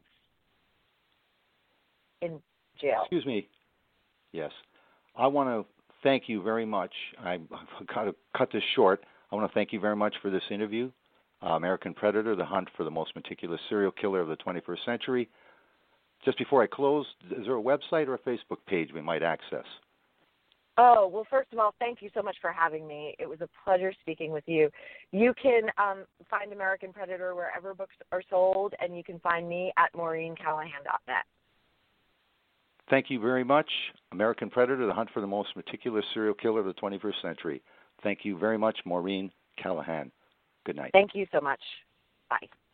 in jail. Excuse me. Yes. I want to thank you very much. I, I've got to cut this short. I want to thank you very much for this interview. Uh, American Predator, the hunt for the most meticulous serial killer of the twenty-first century. Just before I close, is there a website or a Facebook page we might access? Oh, well, first of all, thank you so much for having me. It was a pleasure speaking with you. You can um, find American Predator wherever books are sold, and you can find me at Maureen Callahan dot net. Thank you very much. American Predator, the hunt for the most meticulous serial killer of the twenty-first century. Thank you very much, Maureen Callahan. Good night. Thank you so much. Bye.